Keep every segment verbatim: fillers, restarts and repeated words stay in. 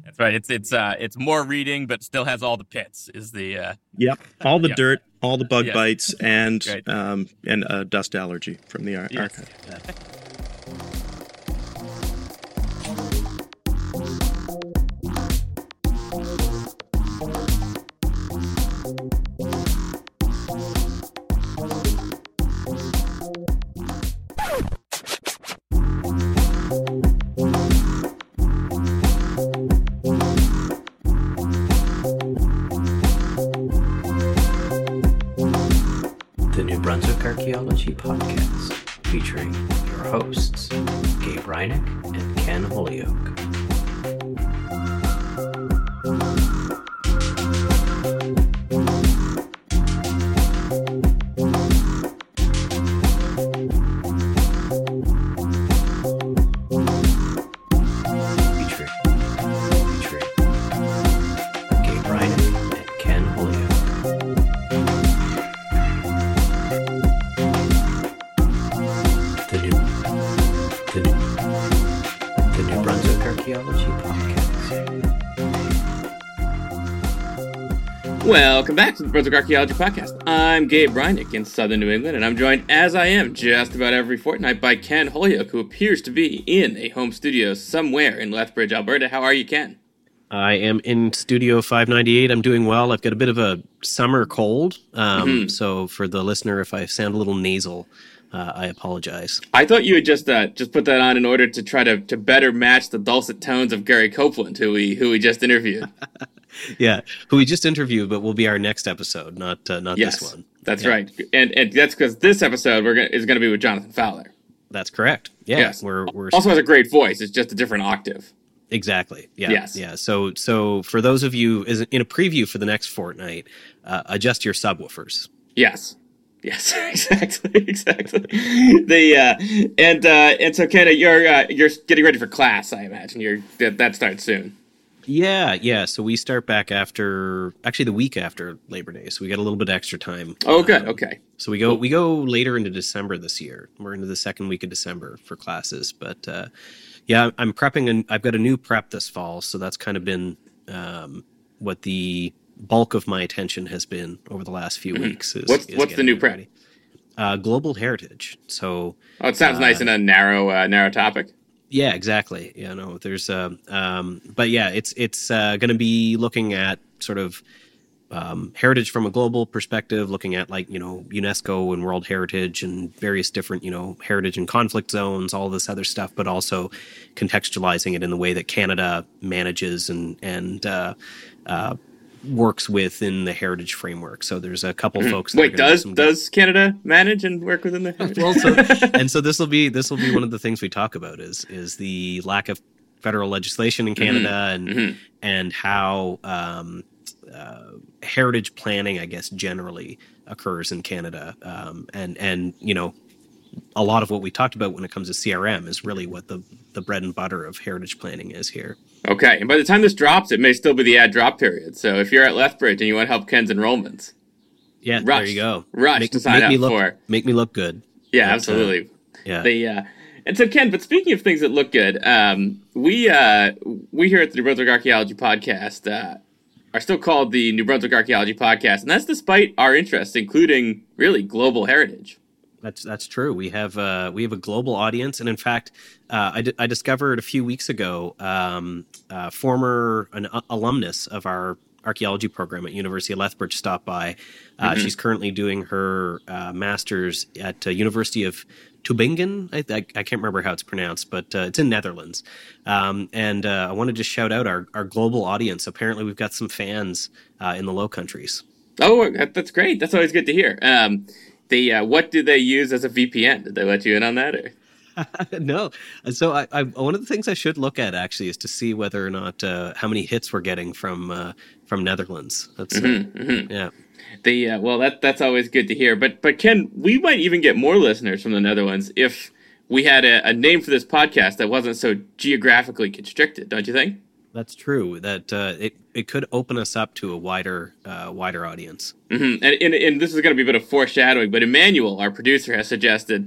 That's right. It's it's uh it's more reading, but still has all the pits. Is the uh, yep, all the yep. dirt, all the bug Yes. bites, and Right. um, and a dust allergy from the ar- Yes. archive. The New Brunswick Archaeology Podcast, featuring your hosts, Gabe Reinick and Ken Holyoke. Featuring, featuring Gabe Reinick and Ken Holyoke. The new, the new, the New Brunswick Archaeology Podcast. Welcome back to the Brunswick Archaeology Podcast. I'm Gabe Reinick in southern New England, and I'm joined, as I am just about every fortnight, by Ken Holyoke, who appears to be in a home studio somewhere in Lethbridge, Alberta. How are you, Ken? I am in Studio five ninety-eight. I'm doing well. I've got a bit of a summer cold. Um, Mhm. So for the listener, if I sound a little nasal, uh, I apologize. I thought you had just uh, just put that on in order to try to, to better match the dulcet tones of Gary Copeland, who we who we just interviewed. Yeah, who we just interviewed, but will be our next episode, not uh, not Yes, this one. that's Yeah. right, and and that's because this episode we're gonna, is going to be with Jonathan Fowler. That's correct. Yeah, Yes. we're we're Also has a great voice. It's just a different octave. exactly. Yeah, Yes. yeah. So so for those of you is in a preview for the next fortnight, uh, adjust your subwoofers. Yes. Yes, exactly, exactly. The uh, and uh, and so Ken, you're uh, you're getting ready for class, I imagine. You're that, that starts soon. Yeah, yeah. So we start back after, actually the week after Labor Day. So we got a little bit extra time. Oh, good. Um, Okay. So we go we go later into December this year. We're into the second week of December for classes. But uh, yeah, I'm prepping, and I've got a new prep this fall. So that's kind of been um, what the bulk of my attention has been over the last few weeks. Is, What's is what's the getting new it prep? ready. Uh, global heritage. So Oh, it sounds nice Uh, in a narrow uh, narrow topic. yeah, exactly. You know, there's uh, um, but yeah, it's it's uh, going to be looking at sort of um, heritage from a global perspective, looking at like you know UNESCO and World Heritage and various different you know heritage and conflict zones, all this other stuff, but also contextualizing it in the way that Canada manages and and uh, uh, works within the heritage framework. So there's a couple folks. that are Wait, gonna have does some- does Canada manage and work within the? well, so, and so this will be this will be one of the things we talk about is is the lack of federal legislation in Canada and mhm. and how um, uh, heritage planning, I guess, generally occurs in Canada, um, and and you know a lot of what we talked about when it comes to C R M is really what the the bread and butter of heritage planning is here. Okay, and by the time this drops, it may still be the ad drop period. So if you're at Lethbridge and you want to help Ken's enrollments, Yeah, Rush. there you go. Rush make, to sign make up me look, for. make me look good. yeah, But, uh, absolutely. Yeah. The uh, and so Ken, but speaking of things that look good, um, we uh, we here at the New Brunswick Archaeology Podcast uh, are still called the New Brunswick Archaeology Podcast, and that's despite our interests, including really global heritage. That's that's true. We have uh, we have a global audience, and in fact, uh, I, di- I discovered a few weeks ago um, uh, former an uh, alumnus of our archaeology program at University of Lethbridge stopped by. Uh, Mm-hmm. She's currently doing her uh, master's at uh, University of Tübingen. I, I, I can't remember how it's pronounced, but uh, it's in Netherlands. Um, and uh, I wanted to shout out our, our global audience. Apparently, we've got some fans uh, in the Low Countries. Oh, that, that's great. That's always good to hear. Um, the uh, what do they use as a V P N? Did they let you in on that? Or? No. So I, I, one of the things I should look at actually is to see whether or not uh, how many hits we're getting from uh, from Netherlands. That's uh, Mhm, mhm. yeah. The uh, well, that that's always good to hear. But but Ken, we might even get more listeners from the Netherlands if we had a, a name for this podcast that wasn't so geographically constricted. Don't you think? That's true. That uh, it it could open us up to a wider uh, wider audience. Mm-hmm. And, and and this is going to be a bit of foreshadowing, but Emmanuel, our producer, has suggested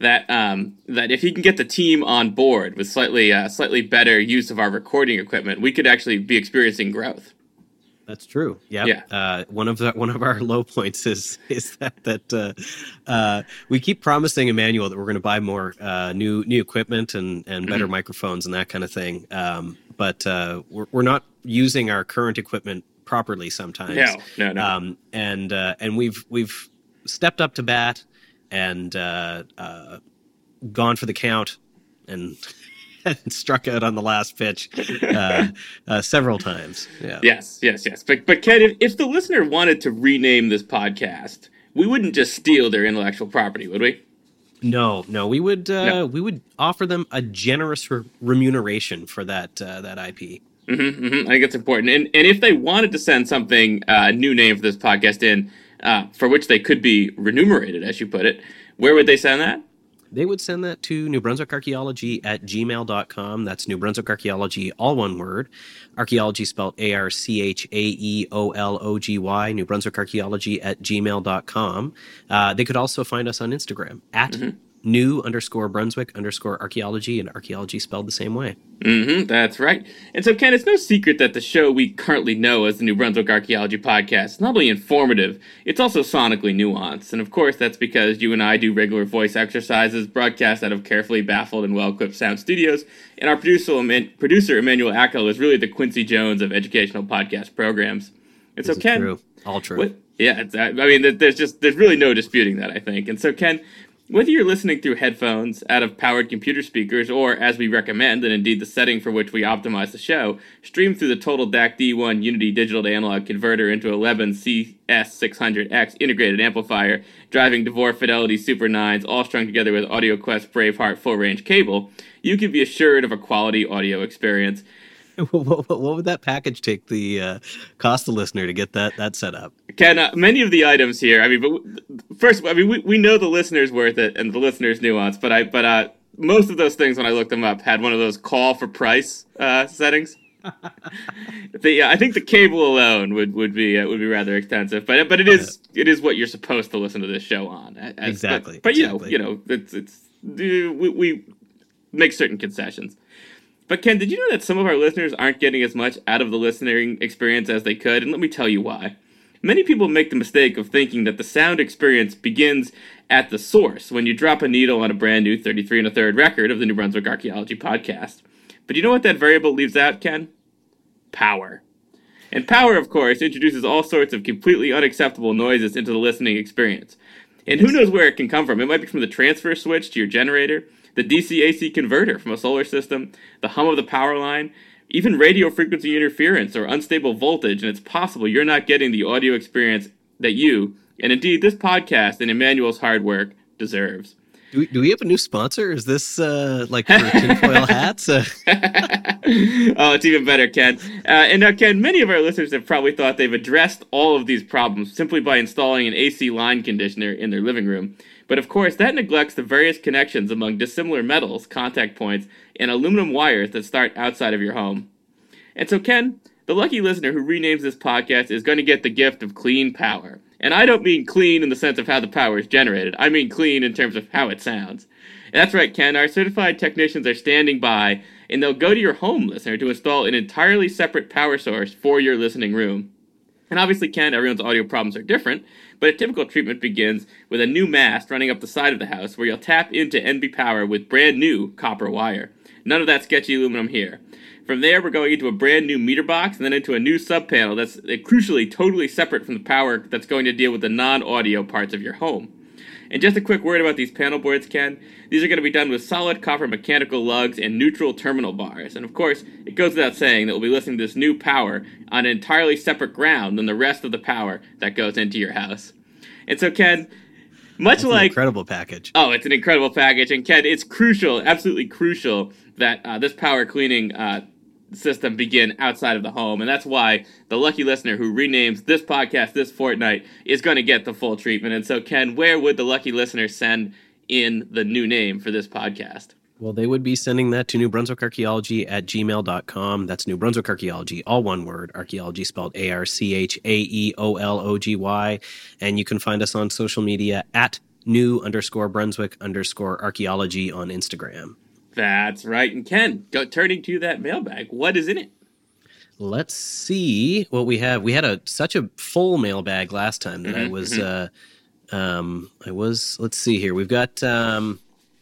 that um, that if he can get the team on board with slightly uh, slightly better use of our recording equipment, we could actually be experiencing growth. That's true. Yep. Yeah. Uh, one of the one of our low points is is that that uh, uh, we keep promising Emmanuel that we're going to buy more uh, new new equipment and and better mm-hmm. microphones and that kind of thing. Um, but uh, we're we're not using our current equipment properly sometimes. No, no, no. Um, and uh, and we've we've stepped up to bat and uh, uh, gone for the count and. And struck out on the last pitch uh, uh, several times. Yeah. Yes, yes, yes. But, but Ken, if, if the listener wanted to rename this podcast, we wouldn't just steal their intellectual property, would we? No, no. We would uh, no. we would offer them a generous re- remuneration for that uh, that I P. Mm-hmm, mm-hmm. I think it's important. And and if they wanted to send something, a uh, new name for this podcast in, uh, for which they could be remunerated, as you put it, where would they send that? They would send that to New Brunswick Archaeology at gmail dot com. That's New Brunswick Archaeology, all one word. Archaeology spelled A R C H A E O L O G Y, New Brunswick Archaeology at gmail dot com. Uh, they could also find us on Instagram at mm-hmm. new underscore Brunswick underscore archaeology, and archaeology spelled the same way. Mm-hmm, that's right. And so, Ken, it's no secret that the show we currently know as the New Brunswick Archaeology Podcast is not only informative, it's also sonically nuanced. And of course, that's because you and I do regular voice exercises broadcast out of carefully baffled and well-equipped sound studios, and our producer, producer Emmanuel Ackel, is really the Quincy Jones of educational podcast programs. And so, this Ken... True. All true. What, yeah, it's, I mean, there's just, there's really no disputing that, I think. And so, Ken... whether you're listening through headphones, out of powered computer speakers, or, as we recommend, and indeed the setting for which we optimize the show, stream through the Total D A C D one Unity digital to analog converter into eleven C S six hundred X integrated amplifier, driving DeVore Fidelity Super nines, all strung together with AudioQuest Braveheart full-range cable, you can be assured of a quality audio experience. What, what, what would that package take the uh, cost the listener to get that that set up? Ken, uh, many of the items here, I mean, but first, I mean, we, we know the listener's worth it and the listener's nuance, but I but uh, most of those things when I looked them up had one of those call for price uh, settings. the, uh, I think the cable alone would would be uh, would be rather expensive, but but it is it is what you're supposed to listen to this show on. As, exactly. But, but you exactly. know, you know, it's it's we, we make certain concessions. But Ken, did you know that some of our listeners aren't getting as much out of the listening experience as they could? And let me tell you why. Many people make the mistake of thinking that the sound experience begins at the source when you drop a needle on a brand new thirty-three and a third record of the New Brunswick Archaeology Podcast. But you know what that variable leaves out, Ken? Power. And power, of course, introduces all sorts of completely unacceptable noises into the listening experience. And who knows where it can come from? It might be from the transfer switch to your generator, the D C A C converter from a solar system, the hum of the power line, even radio frequency interference or unstable voltage, and it's possible you're not getting the audio experience that you, and indeed this podcast and Emmanuel's hard work, deserves. Do we, do we have a new sponsor? Is this uh, like for tinfoil hats? Uh... Oh, it's even better, Ken. Uh, and now, Ken, many of our listeners have probably thought they've addressed all of these problems simply by installing an A C line conditioner in their living room. But of course, that neglects the various connections among dissimilar metals, contact points, and aluminum wires that start outside of your home. And so, Ken, the lucky listener who renames this podcast is going to get the gift of clean power. And I don't mean clean in the sense of how the power is generated. I mean clean in terms of how it sounds. And that's right, Ken. Our certified technicians are standing by, and they'll go to your home, listener, to install an entirely separate power source for your listening room. And obviously, Ken, everyone's audio problems are different, but a typical treatment begins with a new mast running up the side of the house where you'll tap into N B power with brand new copper wire. None of that sketchy aluminum here. From there, we're going into a brand new meter box and then into a new sub-panel that's crucially totally separate from the power that's going to deal with the non-audio parts of your home. And just a quick word about these panel boards, Ken. These are going to be done with solid copper mechanical lugs and neutral terminal bars. And of course, it goes without saying that we'll be listening to this new power on an entirely separate ground than the rest of the power that goes into your house. And so, Ken, much That's like... an incredible package. Oh, it's an incredible package. And Ken, it's crucial, absolutely crucial, that uh, this power cleaning uh, system begin outside of the home. And that's why the lucky listener who renames this podcast this fortnight is going to get the full treatment. And so, Ken, where would the lucky listener send in the new name for this podcast? Well, they would be sending that to New Brunswick Archaeology at gmail dot com. That's New Brunswick Archaeology, all one word, archaeology spelled A R C H A E O L O G Y. And you can find us on social media at new underscore Brunswick underscore archaeology on Instagram. That's right. And Ken, go, turning to that mailbag, what is in it? Let's see what we have. We had a such a full mailbag last time that Mm-hmm, I was, mm-hmm. uh, um, I was. Let's see here. We've got um,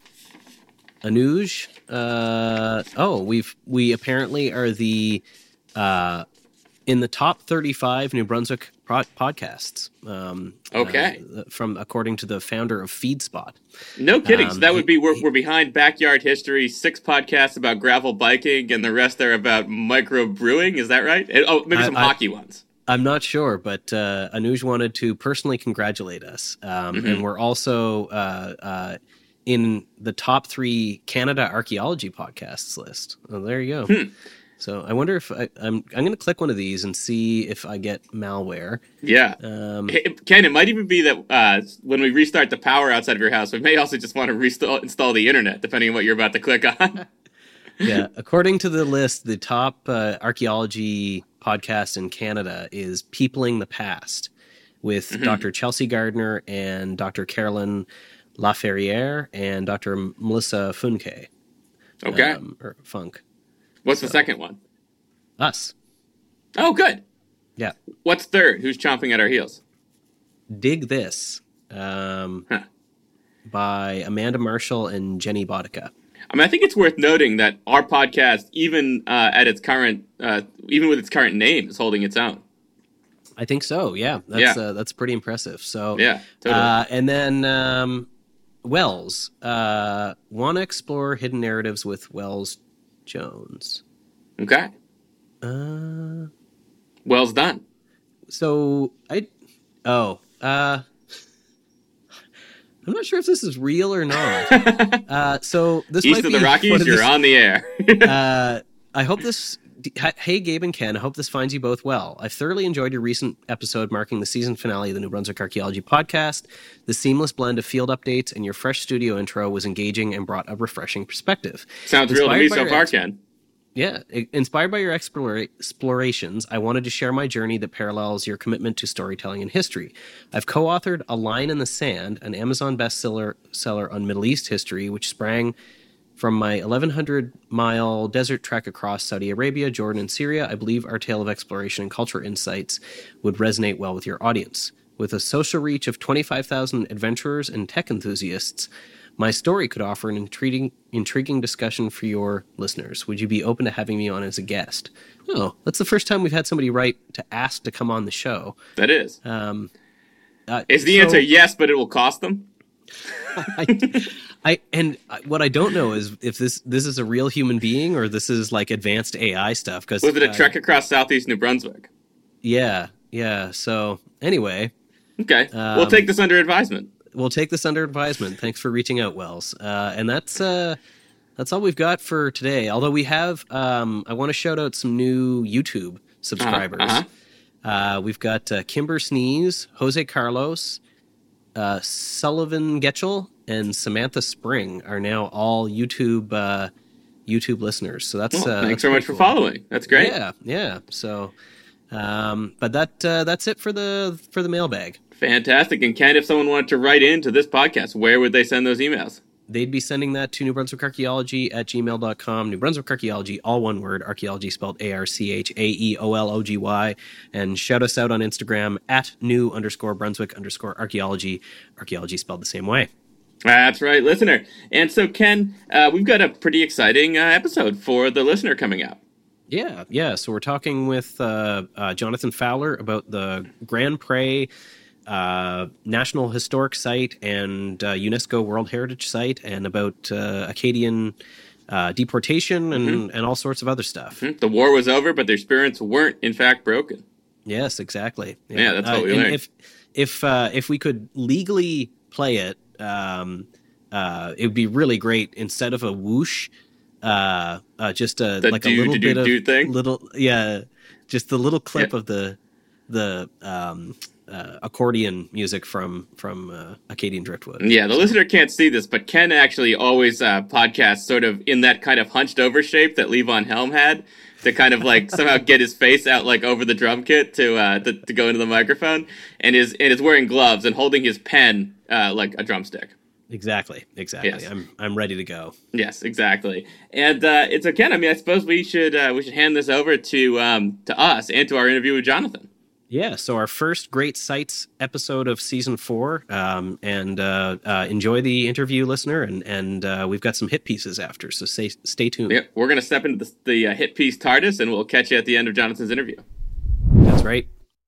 Anuj. Uh, oh, we've we apparently are the uh, in the top thirty-five New Brunswick pro- podcasts. Um, Okay. uh, from according to the founder of FeedSpot. No kidding. Um, so that would be, we're, he- we're behind Backyard History, six podcasts about gravel biking, and the rest are about micro brewing. Is that right? And, oh, maybe I- some I- hockey ones. I'm not sure, but uh, Anuj wanted to personally congratulate us. Um, Mm-hmm. And we're also uh, uh, in the top three Canada archaeology podcasts list. Well, there you go. Hmm. So I wonder if I, I'm I'm going to click one of these and see if I get malware. Yeah. Um, Hey, Ken, it might even be that uh, when we restart the power outside of your house, we may also just want to restall install the internet, depending on what you're about to click on. yeah, according to the list, the top uh, archaeology podcast in Canada is Peopling the Past with Mm-hmm. Doctor Chelsea Gardner and Doctor Carolyn Laferriere and Doctor Melissa Funke. Okay. Um, or Funk. What's the second one? Us. Oh, good. Yeah. What's third? Who's chomping at our heels? Dig This um, Huh. by Amanda Marshall and Jenny Bodica. I mean, I think it's worth noting that our podcast, even uh, at its current, uh, even with its current name, is holding its own. I think so. Yeah. That's, Yeah. Uh, that's pretty impressive. So, Yeah, totally. Uh, and then um, Wells. Uh, Want to explore hidden narratives with Wells Jones. Okay. Uh, Well's done. so I, oh, uh, I'm not sure if this is real or not. uh, so this East might of be the Rockies, one of you're this- on the air. uh, I hope this. Hey, Gabe and Ken, I hope this finds you both well. I've thoroughly enjoyed your recent episode marking the season finale of the New Brunswick Archaeology podcast. The seamless blend of field updates and your fresh studio intro was engaging and brought a refreshing perspective. Sounds real to me Inspired by so your far, ex- Ken. Yeah, i- inspired by your explora- explorations, I wanted to share my journey that parallels your commitment to storytelling and history. I've co-authored A Line in the Sand, an Amazon bestseller seller on Middle East history, which sprang from my eleven hundred mile desert trek across Saudi Arabia, Jordan, and Syria. I believe our tale of exploration and culture insights would resonate well with your audience. With a social reach of twenty-five thousand adventurers and tech enthusiasts, my story could offer an intriguing, intriguing discussion for your listeners. Would you be open to having me on as a guest? Oh, that's the first time we've had somebody write to ask to come on the show. That is. Um, uh, Is the so- answer yes, but it will cost them? I, I and what I don't know is if this this is a real human being or this is like advanced A I stuff. Because Was it a uh, trek across southeast New Brunswick? Yeah, yeah. So anyway, Okay. Um, we'll take this under advisement. we'll take this under advisement. Thanks for reaching out, Wells. Uh, and that's uh, that's all we've got for today. Although we have, um, I want to shout out some new YouTube subscribers. Uh-huh, Uh, we've got uh, Kimber Sneeze, Jose Carlos, uh, Sullivan Getchell, and Samantha Spring are now all YouTube uh, YouTube listeners. So that's Well, uh, thanks that's so pretty much for cool. following. That's great. Yeah, yeah. So, um, but that uh, that's it for the for the mailbag. Fantastic. And Ken, if someone wanted to write into this podcast, where would they send those emails? They'd be sending that to New Brunswick Archaeology at gmail dot com. New Brunswick Archaeology, all one word, archaeology spelled A R C H A E O L O G Y. And shout us out on Instagram at new underscore Brunswick underscore archaeology. Archaeology spelled the same way. That's right, listener. And so, Ken, uh, we've got a pretty exciting uh, episode for the listener coming out. Yeah, yeah. So we're talking with uh, uh, Jonathan Fowler about the Grand Pré uh, National Historic Site and uh, UNESCO World Heritage Site, and about uh, Acadian uh, deportation and, Mm-hmm. and all sorts of other stuff. Hmm? The war was over, but their spirits weren't, in fact, broken. Yes, exactly. Yeah, that's what we and learned. If if uh, if we could legally play it, um, uh, it would be really great. Instead of a whoosh, uh, uh, just a The like do, a little do, do, bit of do thing? little, yeah, just the little clip Yeah. of the the um, uh, accordion music from from uh, Acadian Driftwood. Yeah, the listener can't see this, but Ken actually always uh, podcasts sort of in that kind of hunched over shape that Levon Helm had. to kind of like somehow get his face out like over the drum kit to uh, to, to go into the microphone, and is and is wearing gloves and holding his pen uh, like a drumstick. Exactly, exactly. Yes. I'm I'm ready to go. Yes, exactly. And uh, it's okay. I mean, I suppose we should uh, we should hand this over to um, to us and to our interview with Jonathan. Yeah, so our first Great Sights episode of season four, um, and uh, uh, enjoy the interview, listener, and and uh, we've got some hit pieces after, so stay stay tuned. Yeah, we're gonna step into the, the uh, hit piece TARDIS, and we'll catch you at the end of Jonathan's interview. That's right.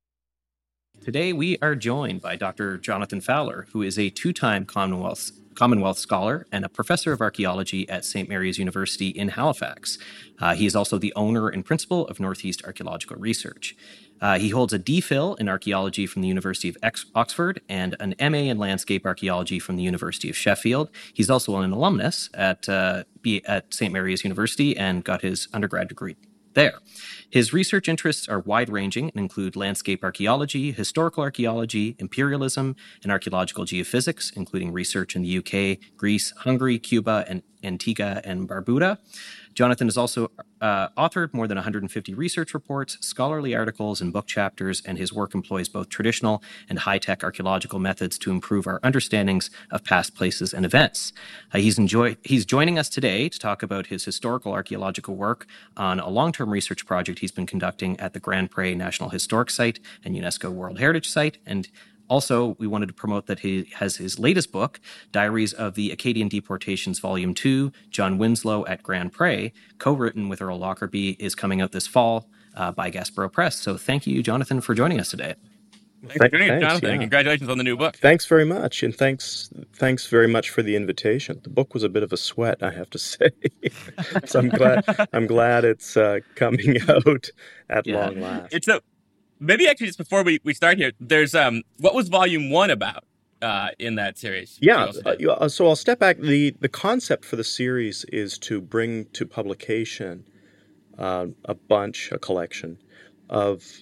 Today we are joined by Doctor Jonathan Fowler, who is a two-time Commonwealth Commonwealth Scholar and a professor of archaeology at Saint Mary's University in Halifax. Uh, he is also the owner and principal of Northeast Archaeological Research. Uh, he holds a D Phil in archaeology from the University of Ex- Oxford and an M A in landscape archaeology from the University of Sheffield. He's also an alumnus at uh, B- at Saint Mary's University and got his undergrad degree there. His research interests are wide-ranging and include landscape archaeology, historical archaeology, imperialism, and archaeological geophysics, including research in the U K, Greece, Hungary, Cuba, and Antigua and Barbuda. Jonathan has also uh, authored more than one hundred fifty research reports, scholarly articles, and book chapters, and his work employs both traditional and high-tech archaeological methods to improve our understandings of past places and events. Uh, he's, enjoy- he's joining us today to talk about his historical archaeological work on a long-term research project he's been conducting at the Grand Pre National Historic Site and UNESCO World Heritage Site, and also, we wanted to promote that he has his latest book, Diaries of the Acadian Deportations, Volume two, John Winslow at Grand Pre, co-written with Earl Lockerbie, is coming out this fall uh, by Gaspereau Press. So thank you, Jonathan, for joining us today. Thanks for joining us, Thanks, Jonathan. yeah. Congratulations on the new book. Thanks very much, and thanks thanks very much for the invitation. The book was a bit of a sweat, I have to say. So I'm glad I'm glad it's uh, coming out at Yeah. long last. It's a maybe actually just before we, we start here, there's um what was volume one about uh in that series? Yeah, You also uh, did. you- uh, so I'll step back. The the concept for the series is to bring to publication uh, a bunch, a collection of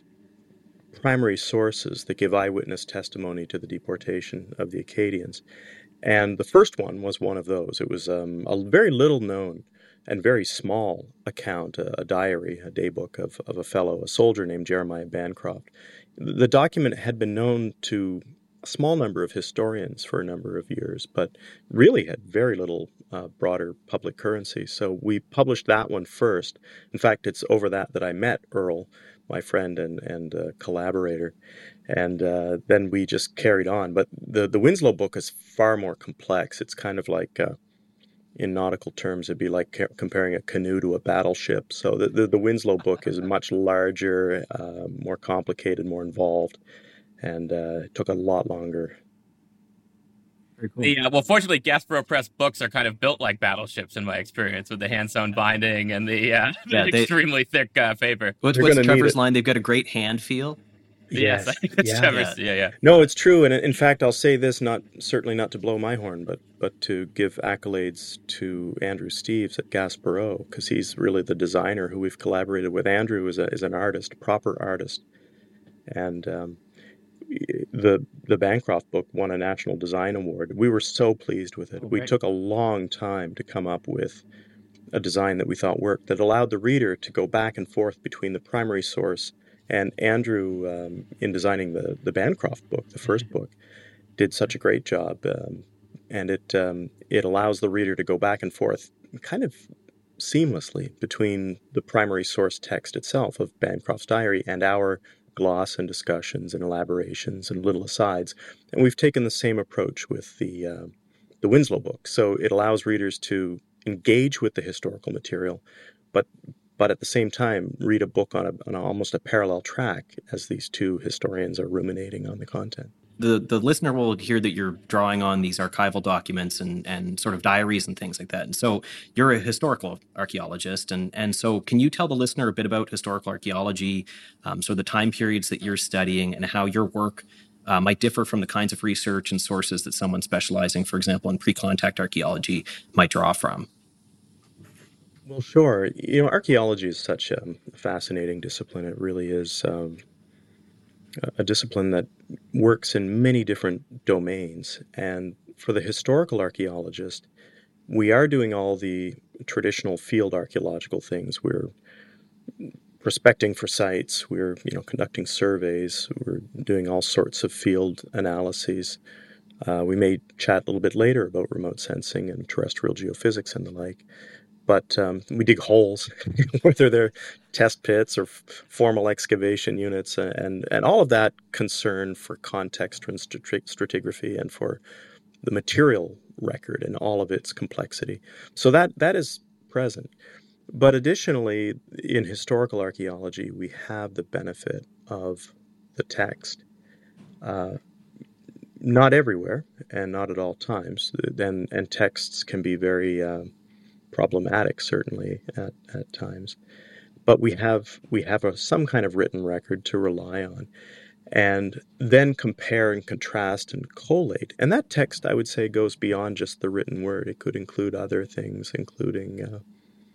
primary sources that give eyewitness testimony to the deportation of the Acadians. And the first one was one of those. It was um, a very little known and very small account, a, a diary, a daybook of, of a fellow, a soldier named Jeremiah Bancroft. The document had been known to a small number of historians for a number of years, but really had very little uh, broader public currency. So we published that one first. In fact, it's over that that I met Earl, my friend and, and uh, collaborator. And uh, then we just carried on. But the, the Winslow book is far more complex. It's kind of like, uh, in nautical terms, it'd be like ca- comparing a canoe to a battleship. So the, the, the Winslow book is much larger, uh, more complicated, more involved, and uh, it took a lot longer. Very cool. The, uh, well, fortunately, Gaspereau Press books are kind of built like battleships in my experience, with the hand-sewn binding and the, uh, Yeah, the they- extremely thick uh, paper. What's, You're what's gonna need Trevor's it. line? They've got a great hand feel. Yes, I think that's yeah. Trevor's. Yeah, yeah. No, it's true, and in fact, I'll say this, not certainly not to blow my horn, but but to give accolades to Andrew Steeves at Gaspereau, because he's really the designer who we've collaborated with. Andrew is a, is an artist, proper artist, and um, the the Bancroft book won a National Design Award. We were so pleased with it. Oh, we great. took a long time to come up with a design that we thought worked, that allowed the reader to go back and forth between the primary source. And Andrew, um, in designing the, the Bancroft book, the first book, did such a great job. Um, and it um, it allows the reader to go back and forth kind of seamlessly between the primary source text itself of Bancroft's diary and our gloss and discussions and elaborations and little asides. And we've taken the same approach with the, uh, the Winslow book. So it allows readers to engage with the historical material, but but at the same time, read a book on, a, on a, almost a parallel track as these two historians are ruminating on the content. The the listener will hear that you're drawing on these archival documents and, and sort of diaries and things like that. And so you're a historical archaeologist. And, and so can you tell the listener a bit about historical archaeology, um, so the time periods that you're studying and how your work uh, might differ from the kinds of research and sources that someone specializing, for example, in pre-contact archaeology might draw from? Well, sure. You know, archaeology is such a fascinating discipline. It really is um, a discipline that works in many different domains. And for the historical archaeologist, we are doing all the traditional field archaeological things. We're prospecting for sites. We were, you know, conducting surveys. We were doing all sorts of field analyses. Uh, we may chat a little bit later about remote sensing and terrestrial geophysics and the like. But um, we dig holes, whether they're test pits or f- formal excavation units, and, and, and all of that concern for context and strati- stratigraphy and for the material record and all of its complexity. So that that is present. But additionally, in historical archaeology, we have the benefit of the text. Uh, not everywhere and not at all times. And, and texts can be very... Uh, problematic, certainly at, at times, but we have we have a, some kind of written record to rely on, and then compare and contrast and collate. And that text, I would say, goes beyond just the written word. It could include other things, including uh,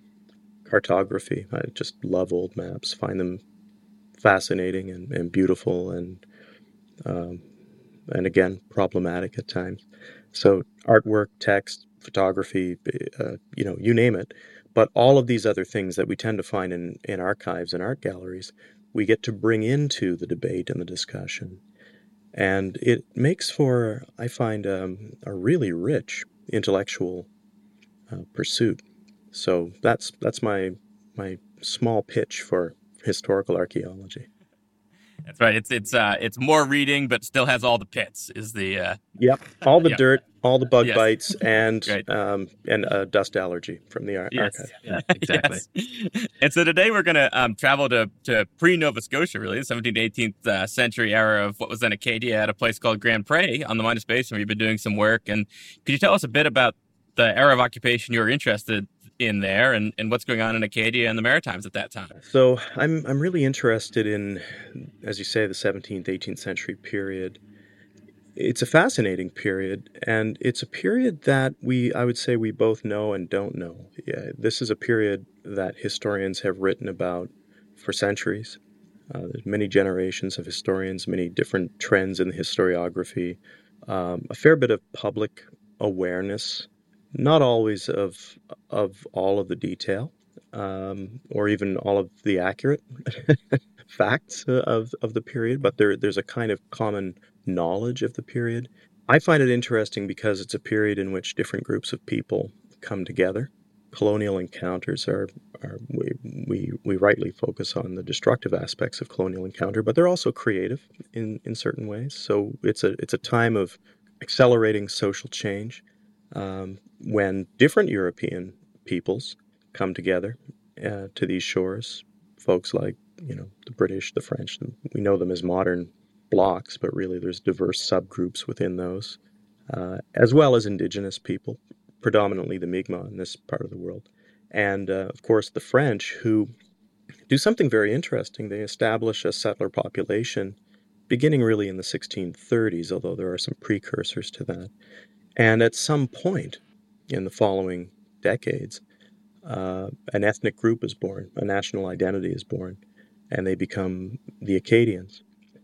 cartography. I just love old maps, find them fascinating and, and beautiful, and um, and again problematic at times. So artwork, text, photography, uh, you know, you name it. But all of these other things that we tend to find in, in archives and art galleries, we get to bring into the debate and the discussion. And it makes for, I find, um, a really rich intellectual uh, pursuit. So that's that's my my small pitch for historical archaeology. That's right. It's it's uh it's more reading, but still has all the pits. Is the uh... Yep, all the yep. dirt, all the bug yes. bites, and right. um, and a dust allergy from the ar- yes. archive. Yeah, exactly. Yes. And so today we're going to um, travel to to pre-Nova Scotia, really, the seventeenth to eighteenth uh, century era of what was then Acadia at a place called Grand Pre on the Minas Basin, where you've been doing some work. And could you tell us a bit about the era of occupation you're interested in there, and, and what's going on in Acadia and the Maritimes at that time? So I'm I'm really interested in, as you say, the seventeenth, eighteenth century period. It's a fascinating period, and it's a period that we, I would say, we both know and don't know. Yeah, this is a period that historians have written about for centuries. Uh, there's many generations of historians, many different trends in the historiography, um, a fair bit of public awareness, not always of of all of the detail, um, or even all of the accurate facts of, of the period, but there there's a kind of common knowledge of the period. I find it interesting because it's a period in which different groups of people come together. Colonial encounters are, are we, we we rightly focus on the destructive aspects of colonial encounter, but they're also creative in, in certain ways. So it's a it's a time of accelerating social change, um, when different European peoples come together uh, to these shores. Folks like, you know, the British, the French, we know them as modern blocks, but really there's diverse subgroups within those, uh, as well as indigenous people, predominantly the Mi'kmaq in this part of the world. And, uh, of course, the French, who do something very interesting. They establish a settler population beginning really in the sixteen thirties, although there are some precursors to that. And at some point in the following decades, uh, an ethnic group is born, a national identity is born, and they become the Acadians.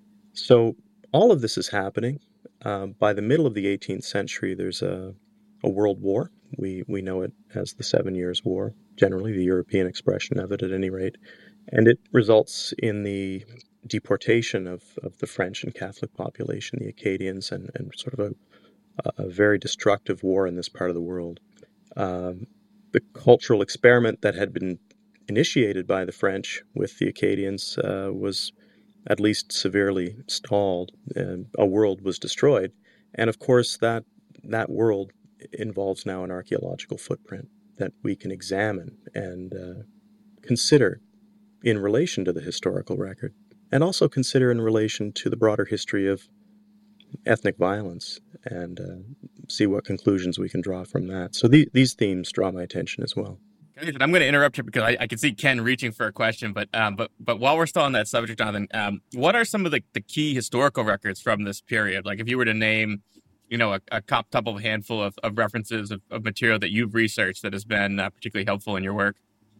So all of this is happening. Uh, by the middle of the eighteenth century, there's a, a world war. We we know it as the Seven Years' War, generally the European expression of it at any rate. And it results in the deportation of, of the French and Catholic population, the Acadians, and, and sort of a, a very destructive war in this part of the world. Um, the cultural experiment that had been initiated by the French with the Acadians uh, was at least severely stalled. And a world was destroyed. And of course, that that world involves now an archaeological footprint that we can examine and uh, consider in relation to the historical record, and also consider in relation to the broader history of ethnic violence, and uh, see what conclusions we can draw from that. So the, these themes draw my attention as well. I'm going to interrupt you because I, I can see Ken reaching for a question, but um, but but while we're still on that subject, Jonathan, um, what are some of the, the key historical records from this period? Like if you were to name, you know, a, a couple of handful of, of references of, of material that you've researched that has been uh, particularly helpful in your work.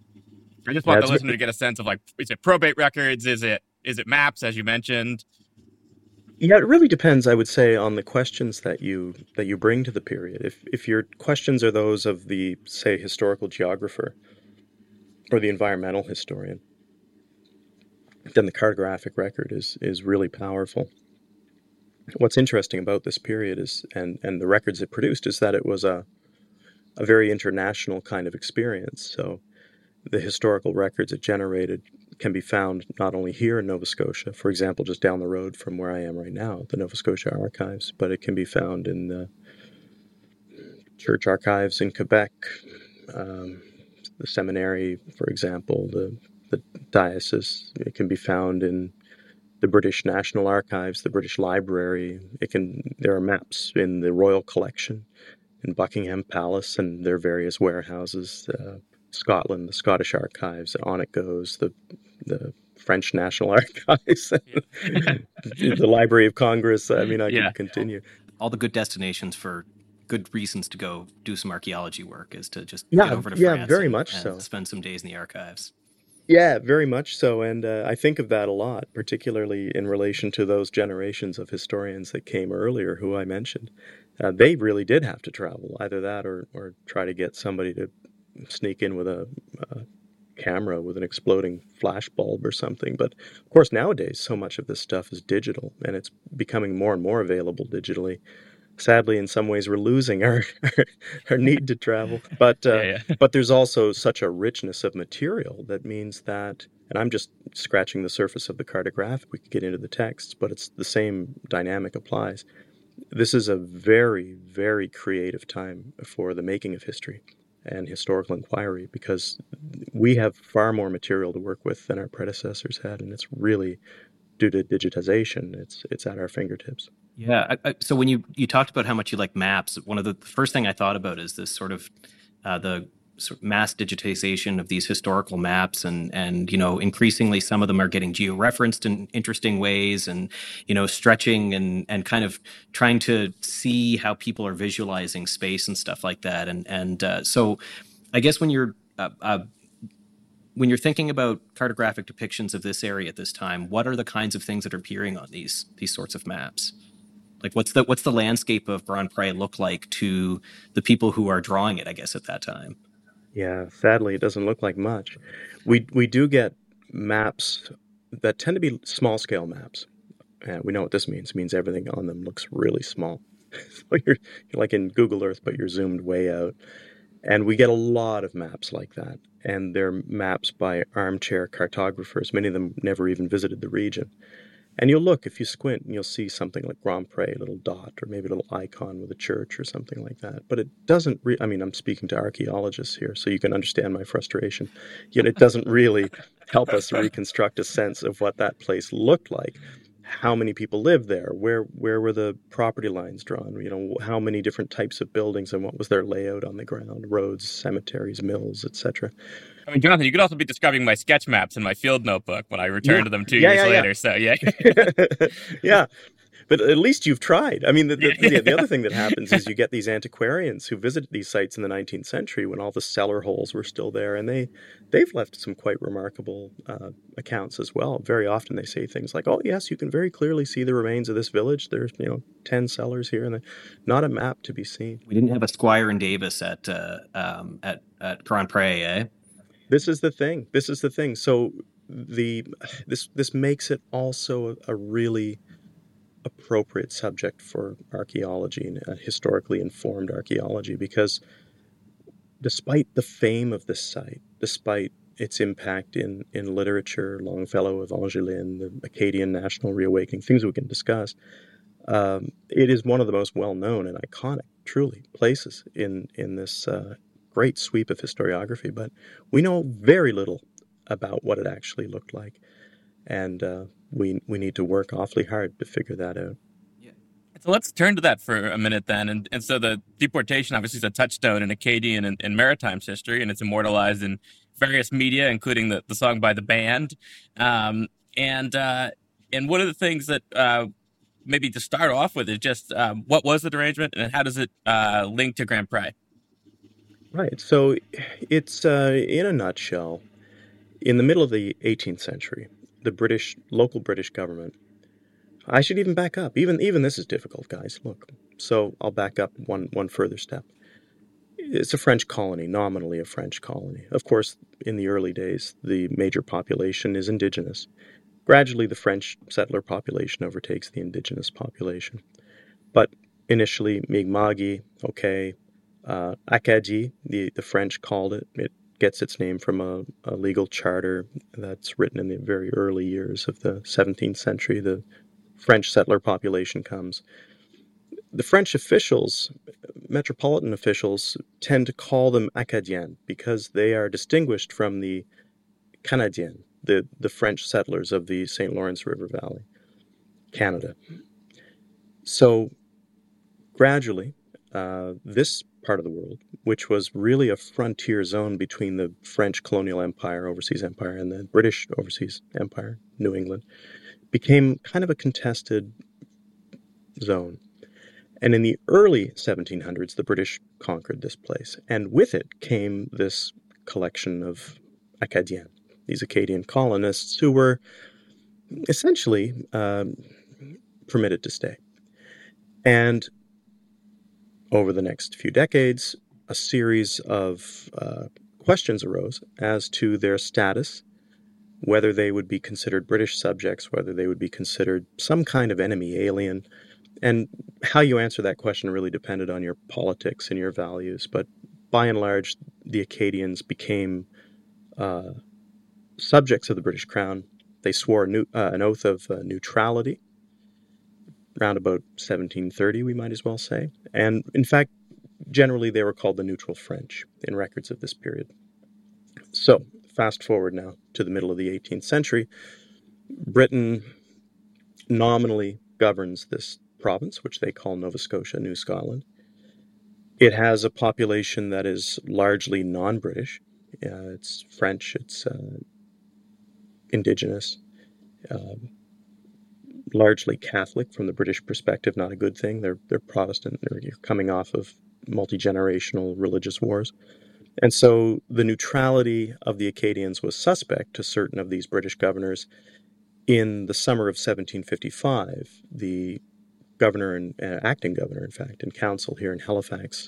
I just want yeah, the listener to get a sense of, like, is it probate records? Is it is it maps, as you mentioned? Yeah, it really depends, I would say, on the questions that you that you bring to the period. If if your questions are those of the, say, historical geographer or the environmental historian, then the cartographic record is is really powerful. What's interesting about this period is, and, and the records it produced, is that it was a a very international kind of experience. So the historical records it generated can be found not only here in Nova Scotia, for example, just down the road from where I am right now, the Nova Scotia Archives, but it can be found in the church archives in Quebec, um, the seminary, for example, the, the diocese. It can be found in the British National Archives, the British Library. It can. There are maps in the Royal Collection, in Buckingham Palace and their various warehouses. Uh, Scotland, the Scottish Archives, on it goes, the the French National Archives, the Library of Congress. I mean, I Yeah. can continue. All the good destinations for good reasons to go do some archaeology work is to just Yeah, get over to yeah, France very and, much and so. spend some days in the archives. Yeah, very much so. And uh, I think of that a lot, particularly in relation to those generations of historians that came earlier who I mentioned. Uh, they really did have to travel, either that or, or try to get somebody to sneak in with a, a camera with an exploding flash bulb or something. But of course, nowadays, so much of this stuff is digital, and it's becoming more and more available digitally. Sadly, in some ways, we're losing our our need to travel. But uh, Yeah, yeah. but there's also such a richness of material that means that, and I'm just scratching the surface of the cartographic. We could get into the texts, but it's the same dynamic applies. This is a very, very creative time for the making of history and historical inquiry, because we have far more material to work with than our predecessors had, and it's really due to digitization. It's it's at our fingertips. Yeah. I, I, so when you, you talked about how much you like maps, one of the, the first thing I thought about is this sort of uh, the sort of mass digitization of these historical maps, and and you know increasingly some of them are getting georeferenced in interesting ways, and you know stretching and and kind of trying to see how people are visualizing space and stuff like that. And and uh, so I guess when you're uh, uh, when you're thinking about cartographic depictions of this area at this time, what are the kinds of things that are appearing on these these sorts of maps? Like what's the what's the landscape of Grand Pré look like to the people who are drawing it, I guess, at that time? Yeah, sadly, it doesn't look like much. We we do get maps that tend to be small scale maps. And we know what this means. It means everything on them looks really small. So you're, you're like in Google Earth, but you're zoomed way out. And we get a lot of maps like that. And they're maps by armchair cartographers. Many of them never even visited the region. And you'll look, if you squint, and you'll see something like Grand Pré, a little dot, or maybe a little icon with a church or something like that. But it doesn't, re- I mean, I'm speaking to archaeologists here, so you can understand my frustration. Yet it doesn't really help us reconstruct a sense of what that place looked like. How many people lived there? Where where were the property lines drawn? You know, how many different types of buildings, and what was their layout on the ground? Roads, cemeteries, mills, et cetera. I mean, Jonathan, you could also be describing my sketch maps in my field notebook when I return Yeah. to them two Yeah, years yeah, yeah. later. So yeah, Yeah, but at least you've tried. I mean, the, the, Yeah. the, the other thing that happens is you get these antiquarians who visit these sites in the nineteenth century when all the cellar holes were still there, and they, they've left some quite remarkable uh, accounts as well. Very often they say things like, oh, yes, you can very clearly see the remains of this village. There's, you know, ten cellars here, and not a map to be seen. We didn't have a Squire and Davis at uh, um, at at Grand Pré, eh? This is the thing. This is the thing. So the this this makes it also a, a really appropriate subject for archaeology and uh, historically informed archaeology, because despite the fame of this site, despite its impact in, in literature, Longfellow of Angoulême, the Acadian National Reawakening, things we can discuss, um, it is one of the most well-known and iconic, truly, places in, in this uh, great sweep of historiography. But we know very little about what it actually looked like. And uh, we we need to work awfully hard to figure that out. So let's turn to that for a minute then. And, and so the deportation obviously is a touchstone in Acadian and, and Maritimes history, and it's immortalized in various media, including the, the song by the band. Um, and uh, and one of the things that uh, maybe to start off with is just um, what was the derangement and how does it uh, link to Grand Pré? Right. So it's, uh, in a nutshell, in the middle of the eighteenth century, the British, local British government, I should even back up. Even even this is difficult, guys. Look, so I'll back up one, one further step. It's a French colony, nominally a French colony. Of course, in the early days, the major population is indigenous. Gradually, the French settler population overtakes the indigenous population. But initially, Mi'kma'ki, okay, uh, Acadie, the, the French called it. It gets its name from a, a legal charter that's written in the very early years of the seventeenth century. The French settler population comes. The French officials, metropolitan officials, tend to call them Acadiens because they are distinguished from the Canadiens, the, the French settlers of the Saint Lawrence River Valley, Canada. So gradually, uh, this part of the world, which was really a frontier zone between the French colonial empire, overseas empire, and the British overseas empire, New England, became kind of a contested zone. And in the early seventeen hundreds, the British conquered this place. And with it came this collection of Acadiens, these Acadian colonists who were essentially um, permitted to stay. And over the next few decades, a series of uh, questions arose as to their status, whether they would be considered British subjects, whether they would be considered some kind of enemy alien. And how you answer that question really depended on your politics and your values. But by and large, the Acadians became uh, subjects of the British Crown. They swore new, uh, an oath of uh, neutrality around about seventeen thirty, we might as well say. And in fact, generally they were called the neutral French in records of this period. So fast forward now to the middle of the eighteenth century. Britain nominally governs this province, which they call Nova Scotia, New Scotland. It has a population that is largely non-British. Uh, it's French, it's uh, indigenous, uh, largely Catholic from the British perspective, not a good thing. They're they're Protestant. They're coming off of multi-generational religious wars. And so the neutrality of the Acadians was suspect to certain of these British governors. In the summer of seventeen fifty-five, the governor and uh, acting governor, in fact, and council here in Halifax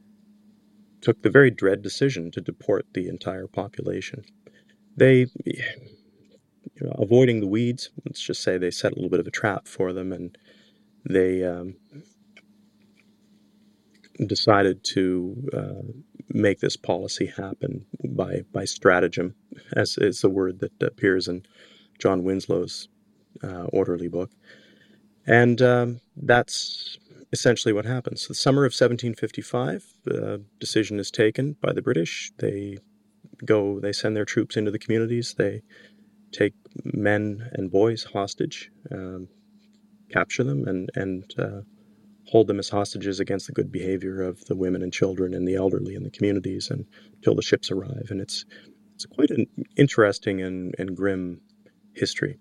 took the very dread decision to deport the entire population. They, you know, avoiding the weeds, let's just say they set a little bit of a trap for them, and they um, decided to uh, make this policy happen by by stratagem, as is the word that appears in John Winslow's uh, Orderly book. And um, that's essentially what happens. The summer of seventeen fifty-five, the uh, decision is taken by the British. They go, they send their troops into the communities. They take men and boys hostage, um, capture them, and, and uh, hold them as hostages against the good behavior of the women and children and the elderly in the communities and, until the ships arrive. And it's it's quite an interesting and, and grim history.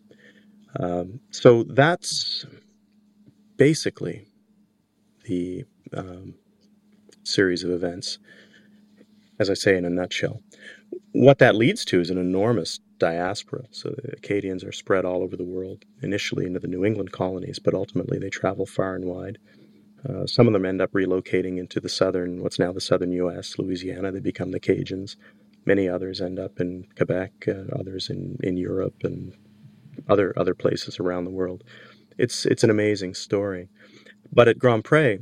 Um, so that's basically the um, series of events, as I say, in a nutshell. What that leads to is an enormous diaspora. So the Acadians are spread all over the world, initially into the New England colonies, but ultimately they travel far and wide. Uh, some of them end up relocating into the southern, what's now the southern U S, Louisiana. They become the Cajuns. Many others end up in Quebec, uh, others in, in Europe and other other places around the world. It's it's an amazing story. But at Grand Pre,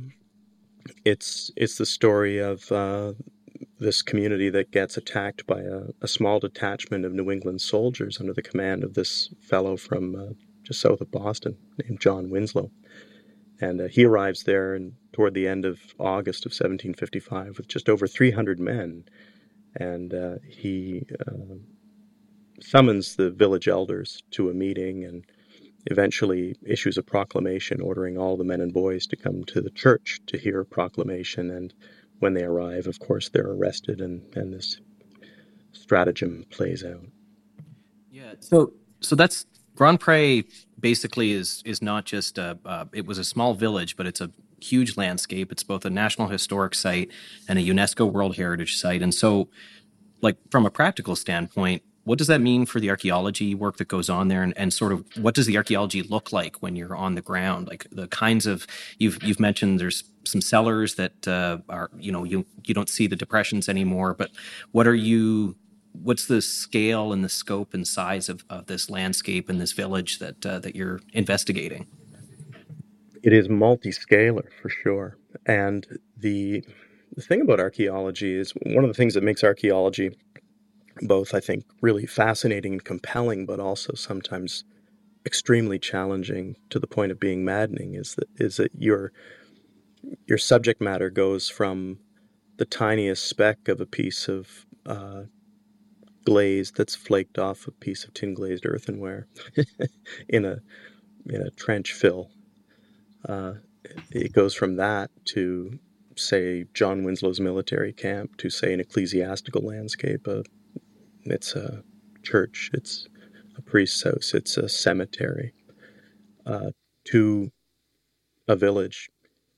it's it's the story of uh, this community that gets attacked by a, a small detachment of New England soldiers under the command of this fellow from uh, just south of Boston named John Winslow. And uh, he arrives there and toward the end of August of seventeen fifty-five with just over three hundred men. And uh, he uh, summons the village elders to a meeting and eventually issues a proclamation ordering all the men and boys to come to the church to hear a proclamation. And when they arrive, of course, they're arrested, and, and this stratagem plays out. Yeah. So so that's Grand Pre. Basically, is is not just a. Uh, it was a small village, but it's a huge landscape. It's both a National Historic Site and a UNESCO World Heritage Site. And so, like from a practical standpoint, what does that mean for the archaeology work that goes on there, and, and sort of what does the archaeology look like when you're on the ground? Like the kinds of you've you've mentioned there's some cellars that uh, are, you know, you you don't see the depressions anymore, but what are you what's the scale and the scope and size of, of this landscape and this village that uh, that you're investigating? It is multi-scalar for sure. And the the thing about archaeology is one of the things that makes archaeology both, I think, really fascinating and compelling, but also sometimes extremely challenging to the point of being maddening, is that is that your your subject matter goes from the tiniest speck of a piece of uh, glaze that's flaked off a piece of tin glazed earthenware in a in a trench fill. Uh, it goes from that to, say, John Winslow's military camp, to, say, an ecclesiastical landscape. Uh, it's a church, it's a priest's house, it's a cemetery, uh, to a village,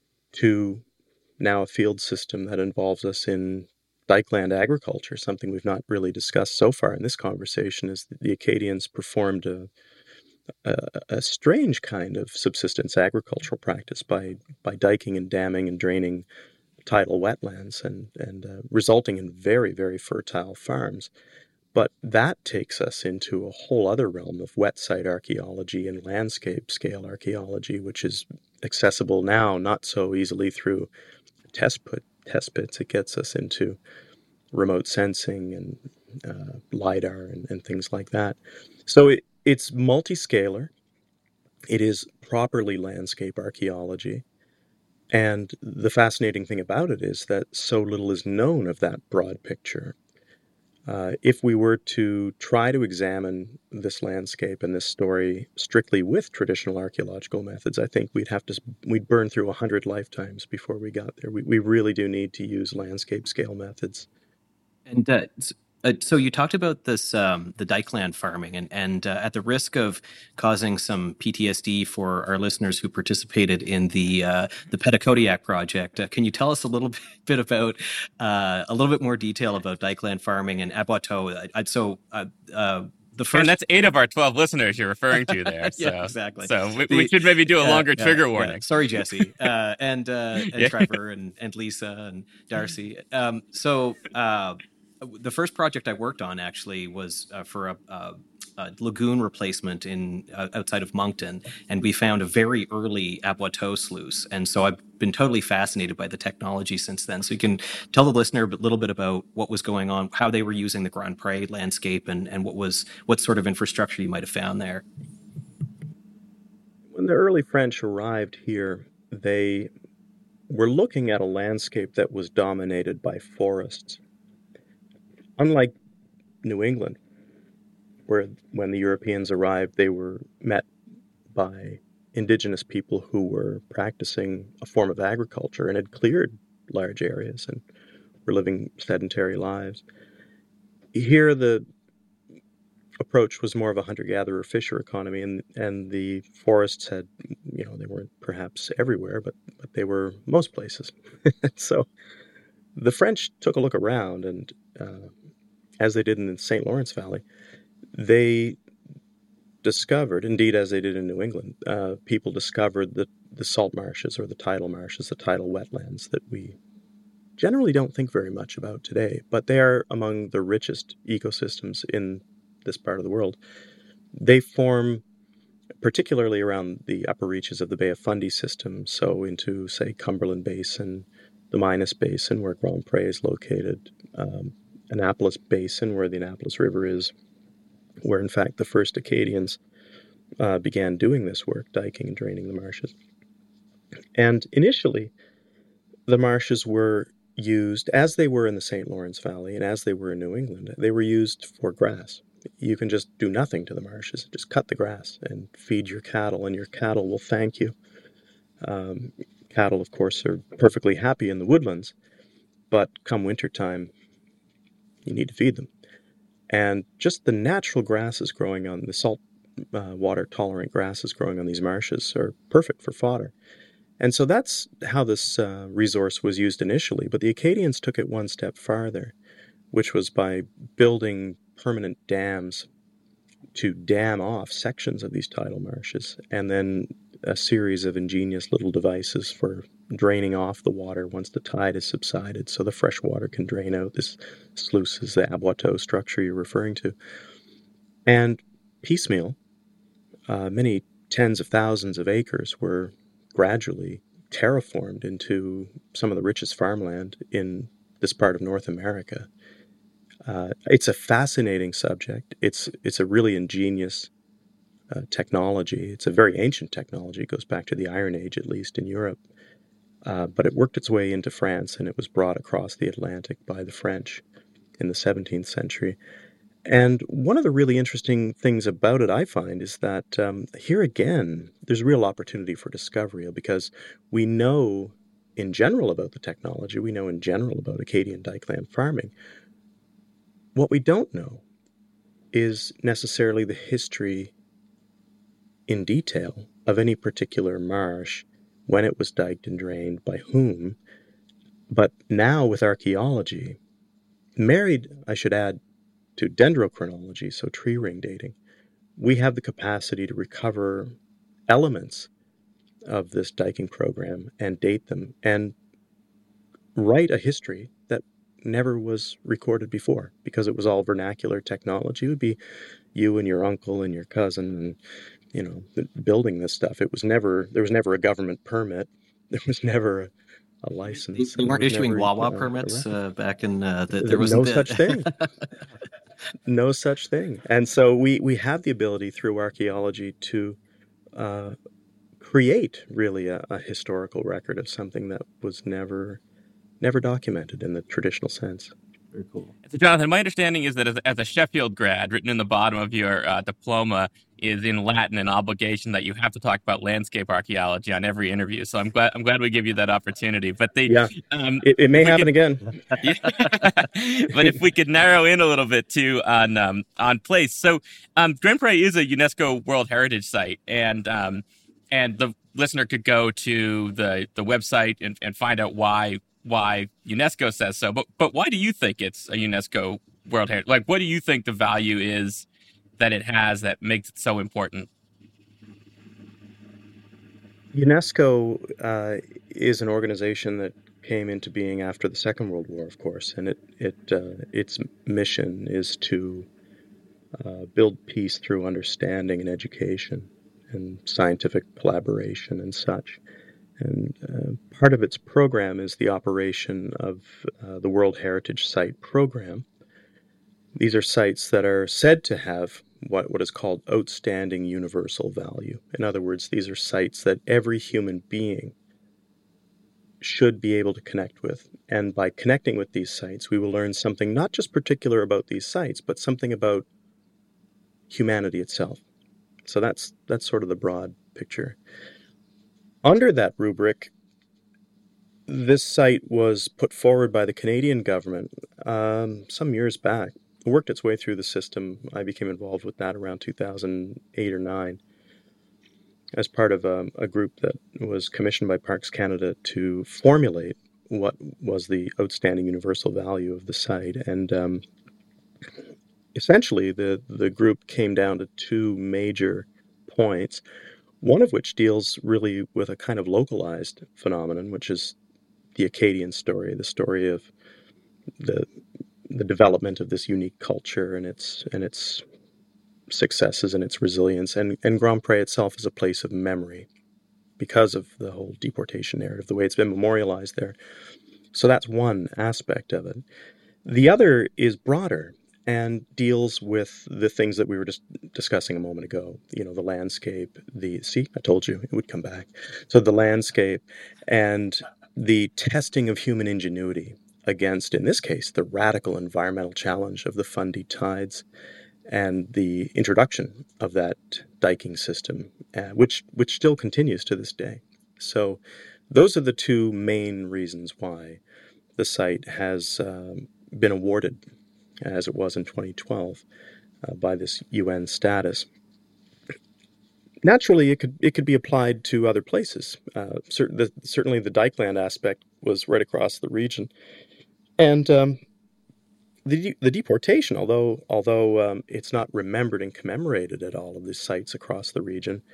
to now a field system that involves us in dykeland agriculture. Something we've not really discussed so far in this conversation is that the Acadians performed a A, a strange kind of subsistence agricultural practice by by diking and damming and draining tidal wetlands, and and uh, resulting in very, very fertile farms. But that takes us into a whole other realm of wet site archaeology and landscape scale archaeology, which is accessible now not so easily through test put test pits. It gets us into remote sensing and uh, LiDAR and, and things like that. So it, it's multi-scalar. It is properly landscape archaeology. And the fascinating thing about it is that so little is known of that broad picture. Uh, if we were to try to examine this landscape and this story strictly with traditional archaeological methods, I think we'd have to we'd burn through a hundred lifetimes before we got there. We we really do need to use landscape scale methods. And uh, uh, so you talked about this, um, the dykeland farming, and and uh, at the risk of causing some P T S D for our listeners who participated in the uh, the Petitcodiac project, uh, can you tell us a little bit about uh, a little bit more detail about dykeland farming and Aboiteau? I, I, so. Uh, uh, The first, and that's eight of our twelve listeners you're referring to there. So, yeah, exactly. So we, the, we should maybe do a longer uh, trigger yeah, warning. Yeah. Sorry, Jesse, uh, and uh, and Yeah. Trevor, and, and Lisa, and Darcy. Um, so uh, the first project I worked on actually was uh, for a, a, a lagoon replacement in uh, outside of Moncton, and we found a very early Aboiteau sluice. And so I've been totally fascinated by the technology since then. So you can tell the listener a little bit about what was going on, how they were using the Grand Pre landscape, and, and what was what sort of infrastructure you might have found there. When the early French arrived here, they were looking at a landscape that was dominated by forests. Unlike New England, where when the Europeans arrived, they were met by indigenous people who were practicing a form of agriculture and had cleared large areas and were living sedentary lives. Here, the approach was more of a hunter-gatherer fisher economy, and, and the forests had, you know, they weren't perhaps everywhere, but, but they were most places. So the French took a look around, and uh, as they did in the Saint Lawrence Valley, they discovered, indeed as they did in New England, uh, people discovered the, the salt marshes or the tidal marshes, the tidal wetlands that we generally don't think very much about today, but they are among the richest ecosystems in this part of the world. They form particularly around the upper reaches of the Bay of Fundy system, so into, say, Cumberland Basin, the Minas Basin, where Grand Pre is located, um, Annapolis Basin, where the Annapolis River is, where, in fact, the first Acadians uh, began doing this work, diking and draining the marshes. And initially, the marshes were used, as they were in the Saint Lawrence Valley and as they were in New England, they were used for grass. You can just do nothing to the marshes, just cut the grass and feed your cattle, and your cattle will thank you. Um, cattle, of course, are perfectly happy in the woodlands, but come wintertime, you need to feed them. And just the natural grasses growing on the salt uh, water tolerant grasses growing on these marshes are perfect for fodder. And so that's how this uh, resource was used initially. But the Acadians took it one step farther, which was by building permanent dams to dam off sections of these tidal marshes and then a series of ingenious little devices for draining off the water once the tide has subsided so the fresh water can drain out. This sluice is the aboiteau structure you're referring to. And piecemeal, uh, many tens of thousands of acres were gradually terraformed into some of the richest farmland in this part of North America. Uh, it's a fascinating subject. It's it's a really ingenious uh, technology. It's a very ancient technology. It goes back to the Iron Age, at least in Europe. Uh, but it worked its way into France, and it was brought across the Atlantic by the French in the seventeenth century. And one of the really interesting things about it, I find, is that um, here again, there's real opportunity for discovery because we know in general about the technology. We know in general about Acadian dikeland farming. What we don't know is necessarily the history in detail of any particular marsh, when it was diked and drained, by whom. But now with archaeology, married, I should add, to dendrochronology, so tree ring dating, we have the capacity to recover elements of this diking program and date them and write a history that never was recorded before because it was all vernacular technology. It would be you and your uncle and your cousin and, you know, building this stuff. It was never, there was never a government permit. There was never a, a license. They weren't issuing never, Wawa uh, permits uh, back in, uh, the, there was no the... such thing. No such thing. And so we, we have the ability through archaeology to uh, create really a, a historical record of something that was never never documented in the traditional sense. Very cool. So, Jonathan, my understanding is that as a, as a Sheffield grad, written in the bottom of your uh, diploma is in Latin an obligation that you have to talk about landscape archaeology on every interview. So I'm glad I'm glad we give you that opportunity. But they, yeah, um, it, it may happen could, again. Yeah. But if we could narrow in a little bit too on um, on place. So um, Grand Prairie is a UNESCO World Heritage Site, and um, and the listener could go to the the website and, and find out why. why UNESCO says so, but but why do you think it's a UNESCO World Heritage? Like, what do you think the value is that it has that makes it so important? UNESCO uh, is an organization that came into being after the Second World War, of course, and it it uh, its mission is to uh, build peace through understanding and education and scientific collaboration and such. And uh, part of its program is the operation of uh, the World Heritage Site program. These are sites that are said to have what, what is called outstanding universal value. In other words, these are sites that every human being should be able to connect with. And by connecting with these sites, we will learn something not just particular about these sites, but something about humanity itself. So that's that's sort of the broad picture. Under that rubric, this site was put forward by the Canadian government um, some years back. It worked its way through the system. I became involved with that around two thousand eight or nine as part of a, a group that was commissioned by Parks Canada to formulate what was the outstanding universal value of the site. And um, essentially, the, the group came down to two major points. One of which deals really with a kind of localized phenomenon, which is the Acadian story, the story of the the development of this unique culture and its and its successes and its resilience. And, and Grand Prairie itself is a place of memory because of the whole deportation narrative, the way it's been memorialized there. So that's one aspect of it. The other is broader and deals with the things that we were just discussing a moment ago. You know, the landscape, the, see, I told you it would come back. So the landscape and the testing of human ingenuity against, in this case, the radical environmental challenge of the Fundy tides and the introduction of that diking system, uh, which, which still continues to this day. So those are the two main reasons why the site has um, been awarded, as it was in twenty twelve, uh, by this U N status. Naturally, it could it could be applied to other places. Uh, cert- the, certainly, the dikeland aspect was right across the region, and um, the the deportation, although although um, it's not remembered and commemorated at all of these sites across the region,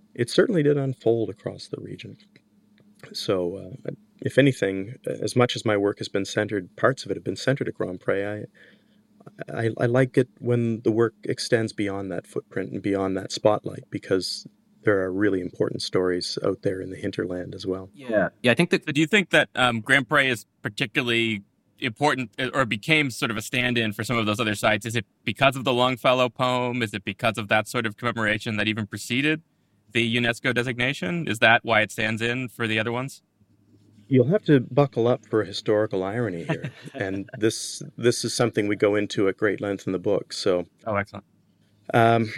it certainly did unfold across the region. So, uh, if anything, as much as my work has been centered, parts of it have been centered at Grand Pre, I, I, I like it when the work extends beyond that footprint and beyond that spotlight, because there are really important stories out there in the hinterland as well. Yeah, yeah. I think that. So do you think that um, Grand Pre is particularly important, or became sort of a stand-in for some of those other sites? Is it because of the Longfellow poem? Is it because of that sort of commemoration that even preceded the UNESCO designation? Is that why it stands in for the other ones? You'll have to buckle up for a historical irony here, and this this is something we go into at great length in the book. So, oh, excellent. Um,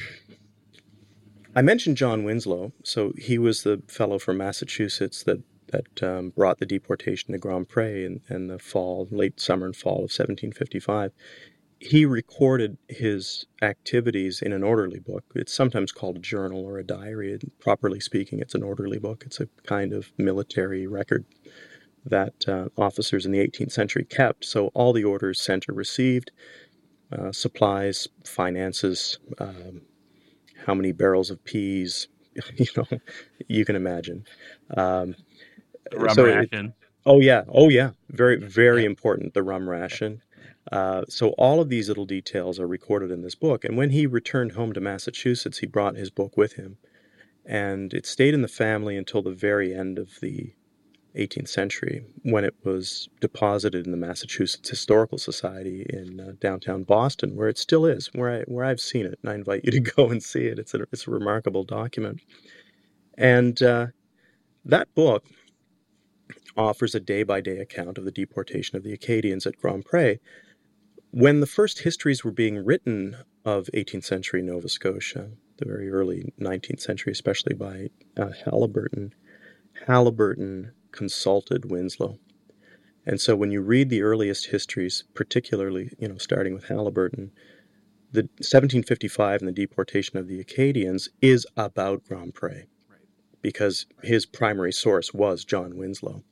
I mentioned John Winslow. So he was the fellow from Massachusetts that that um, brought the deportation to Grand Pre in, in the fall, late summer and fall of seventeen fifty-five. He recorded his activities in an orderly book. It's sometimes called a journal or a diary. Properly speaking, it's an orderly book. It's a kind of military record that uh, officers in the eighteenth century kept. So all the orders sent or received, uh, supplies, finances, um, how many barrels of peas, you know, you can imagine. Um, the rum so ration. It, oh, yeah. Oh, yeah. Very, very important, the rum ration. Uh, so all of these little details are recorded in this book. And when he returned home to Massachusetts, he brought his book with him. And it stayed in the family until the very end of the eighteenth century, when it was deposited in the Massachusetts Historical Society in uh, downtown Boston, where it still is, where, I, where I've seen it. And I invite you to go and see it. It's a, it's a remarkable document. And uh, that book offers a day-by-day account of the deportation of the Acadians at Grand Pre. When the first histories were being written of eighteenth century Nova Scotia, the very early nineteenth century, especially by uh, Haliburton, Haliburton consulted Winslow. And so when you read the earliest histories, particularly, you know, starting with Haliburton, the seventeen fifty-five and the deportation of the Acadians is about Grand Pre, because his primary source was John Winslow.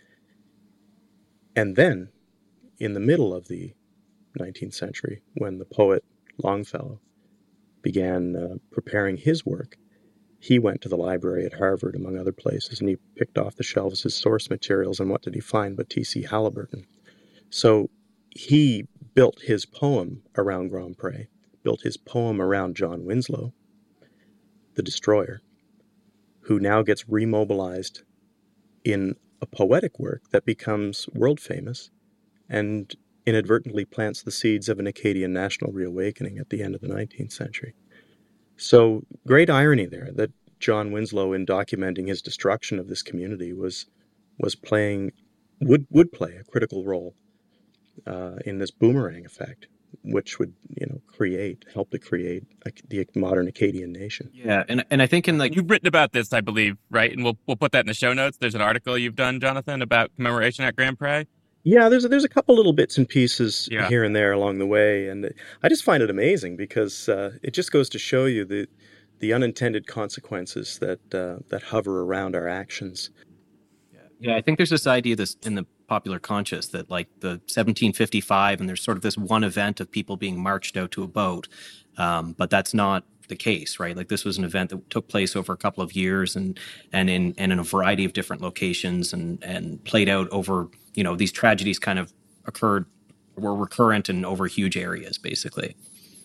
And then, in the middle of the nineteenth century, when the poet Longfellow began uh, preparing his work, he went to the library at Harvard, among other places, and he picked off the shelves his source materials, and what did he find but T C Haliburton? So he built his poem around Grand Pre, built his poem around John Winslow, the destroyer, who now gets remobilized in a poetic work that becomes world famous and inadvertently plants the seeds of an Acadian national reawakening at the end of the nineteenth century. So great irony there that John Winslow, in documenting his destruction of this community, was was playing would would play a critical role uh, in this boomerang effect, which would, you know, create help to create a, the modern Acadian nation. Yeah, and and I think in like You've written about this, I believe, right? And we'll we'll put that in the show notes. There's an article you've done, Jonathan, about commemoration at Grand Pre. Yeah, there's a, there's a couple little bits and pieces Yeah. here and there along the way, and I just find it amazing because uh, it just goes to show you the the unintended consequences that uh, that hover around our actions. Yeah, I think there's this idea this in the popular conscious that like the seventeen fifty-five and there's sort of this one event of people being marched out to a boat, um, but that's not the case, right? Like this was an event that took place over a couple of years and and in and in a variety of different locations and and played out over, you know, these tragedies kind of occurred, were recurrent and over huge areas, basically.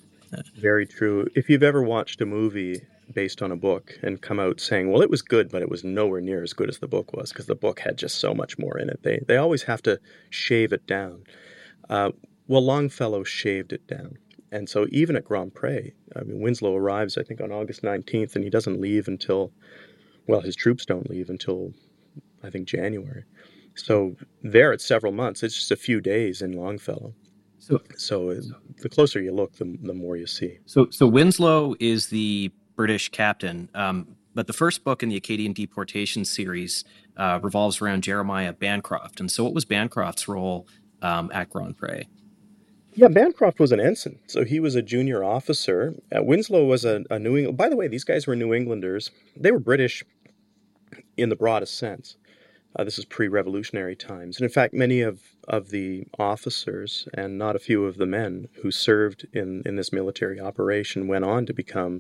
Very true. If you've ever watched a movie based on a book and come out saying, well, it was good, but it was nowhere near as good as the book was because the book had just so much more in it, they they always have to shave it down. Uh, well, Longfellow shaved it down. And so even at Grand Pre, I mean, Winslow arrives, I think, on August nineteenth, and he doesn't leave until, well, his troops don't leave until, I think, January. So there it's several months. It's just a few days in Longfellow. So, So uh, the closer you look, the, the more you see. so, so Winslow is the British captain, um, but the first book in the Acadian deportation series uh, revolves around Jeremiah Bancroft. And so, what was Bancroft's role um, at Grand Pre? Yeah, Bancroft was an ensign, so he was a junior officer. Uh, Winslow was a, a New England. By the way, these guys were New Englanders. They were British in the broadest sense. Uh, this is pre-revolutionary times. And in fact, many of, of the officers and not a few of the men who served in, in this military operation went on to become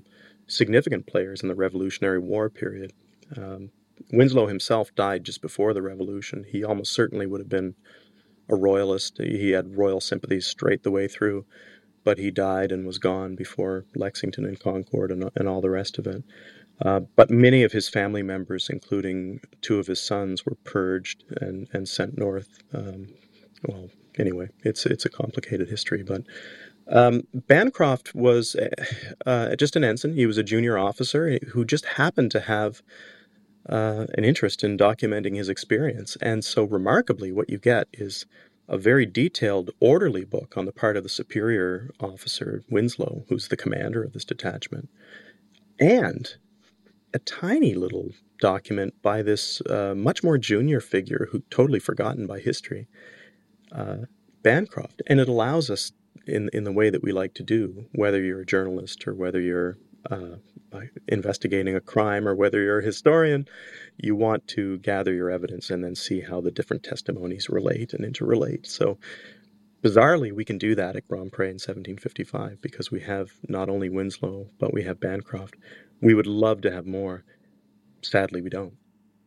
significant players in the Revolutionary War period. Um, Winslow himself died just before the Revolution. He almost certainly would have been a royalist. He had royal sympathies straight the way through, but he died and was gone before Lexington and Concord and, and all the rest of it. Uh, but many of his family members, including two of his sons, were purged and, and sent north. Um, well, anyway, it's it's a complicated history. But um, Bancroft was uh, just an ensign. He was a junior officer who just happened to have uh, an interest in documenting his experience. And so remarkably, what you get is a very detailed, orderly book on the part of the superior officer, Winslow, who's the commander of this detachment, and a tiny little document by this uh, much more junior figure who totally forgotten by history, uh, Bancroft. And it allows us, in in the way that we like to do, whether you're a journalist or whether you're uh, investigating a crime or whether you're a historian, you want to gather your evidence and then see how the different testimonies relate and interrelate. So bizarrely, we can do that at Grand Pre in seventeen fifty-five because we have not only Winslow, but we have Bancroft. We would love to have more. Sadly, we don't.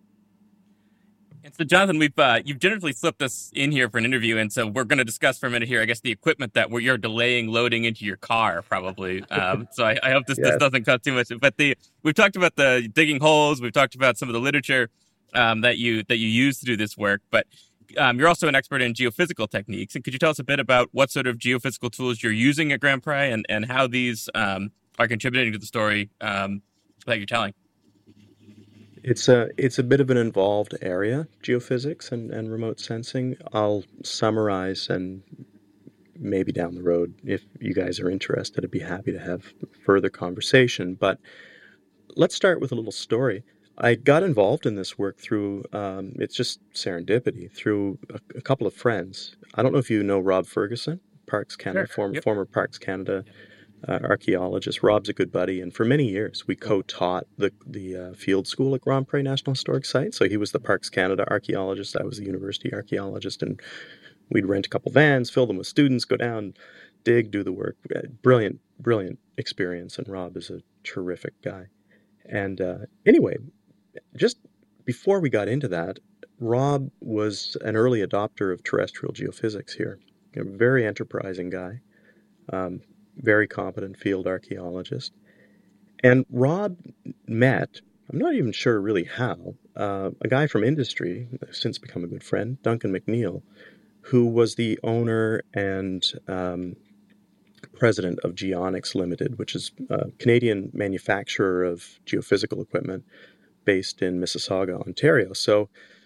And so, Jonathan, we've uh, you've generously slipped us in here for an interview, and so we're going to discuss for a minute here, I guess, the equipment that you're delaying loading into your car, probably. Um, so I, I hope this, yes. this doesn't cut too much. But the we've talked about the digging holes, we've talked about some of the literature um, that you that you use to do this work, but um, you're also an expert in geophysical techniques. And could you tell us a bit about what sort of geophysical tools you're using at Grand Pre and, and how these um, are contributing to the story um, that you're telling? It's a it's a bit of an involved area, geophysics and, and remote sensing. I'll summarize, and maybe down the road, if you guys are interested, I'd be happy to have further conversation. But let's start with a little story. I got involved in this work through, um, it's just serendipity, through a, a couple of friends. I don't know if you know Rob Ferguson, Parks Canada, sure. former, yep. former Parks Canada Uh, archaeologist. Rob's a good buddy, and for many years we co-taught the the uh, field school at Grand Pre National Historic Site. So he was the Parks Canada archaeologist, I was the university archaeologist, and we'd rent a couple vans, fill them with students, go down, dig, do the work. Brilliant, brilliant experience, and Rob is a terrific guy. And uh, anyway, just before we got into that, Rob was an early adopter of terrestrial geophysics here. A very enterprising guy. Um, very competent field archaeologist. And Rob met, I'm not even sure really how, uh, a guy from industry, since become a good friend, Duncan McNeil, who was the owner and um, president of Geonics Limited, which is a Canadian manufacturer of geophysical equipment based in Mississauga, Ontario. So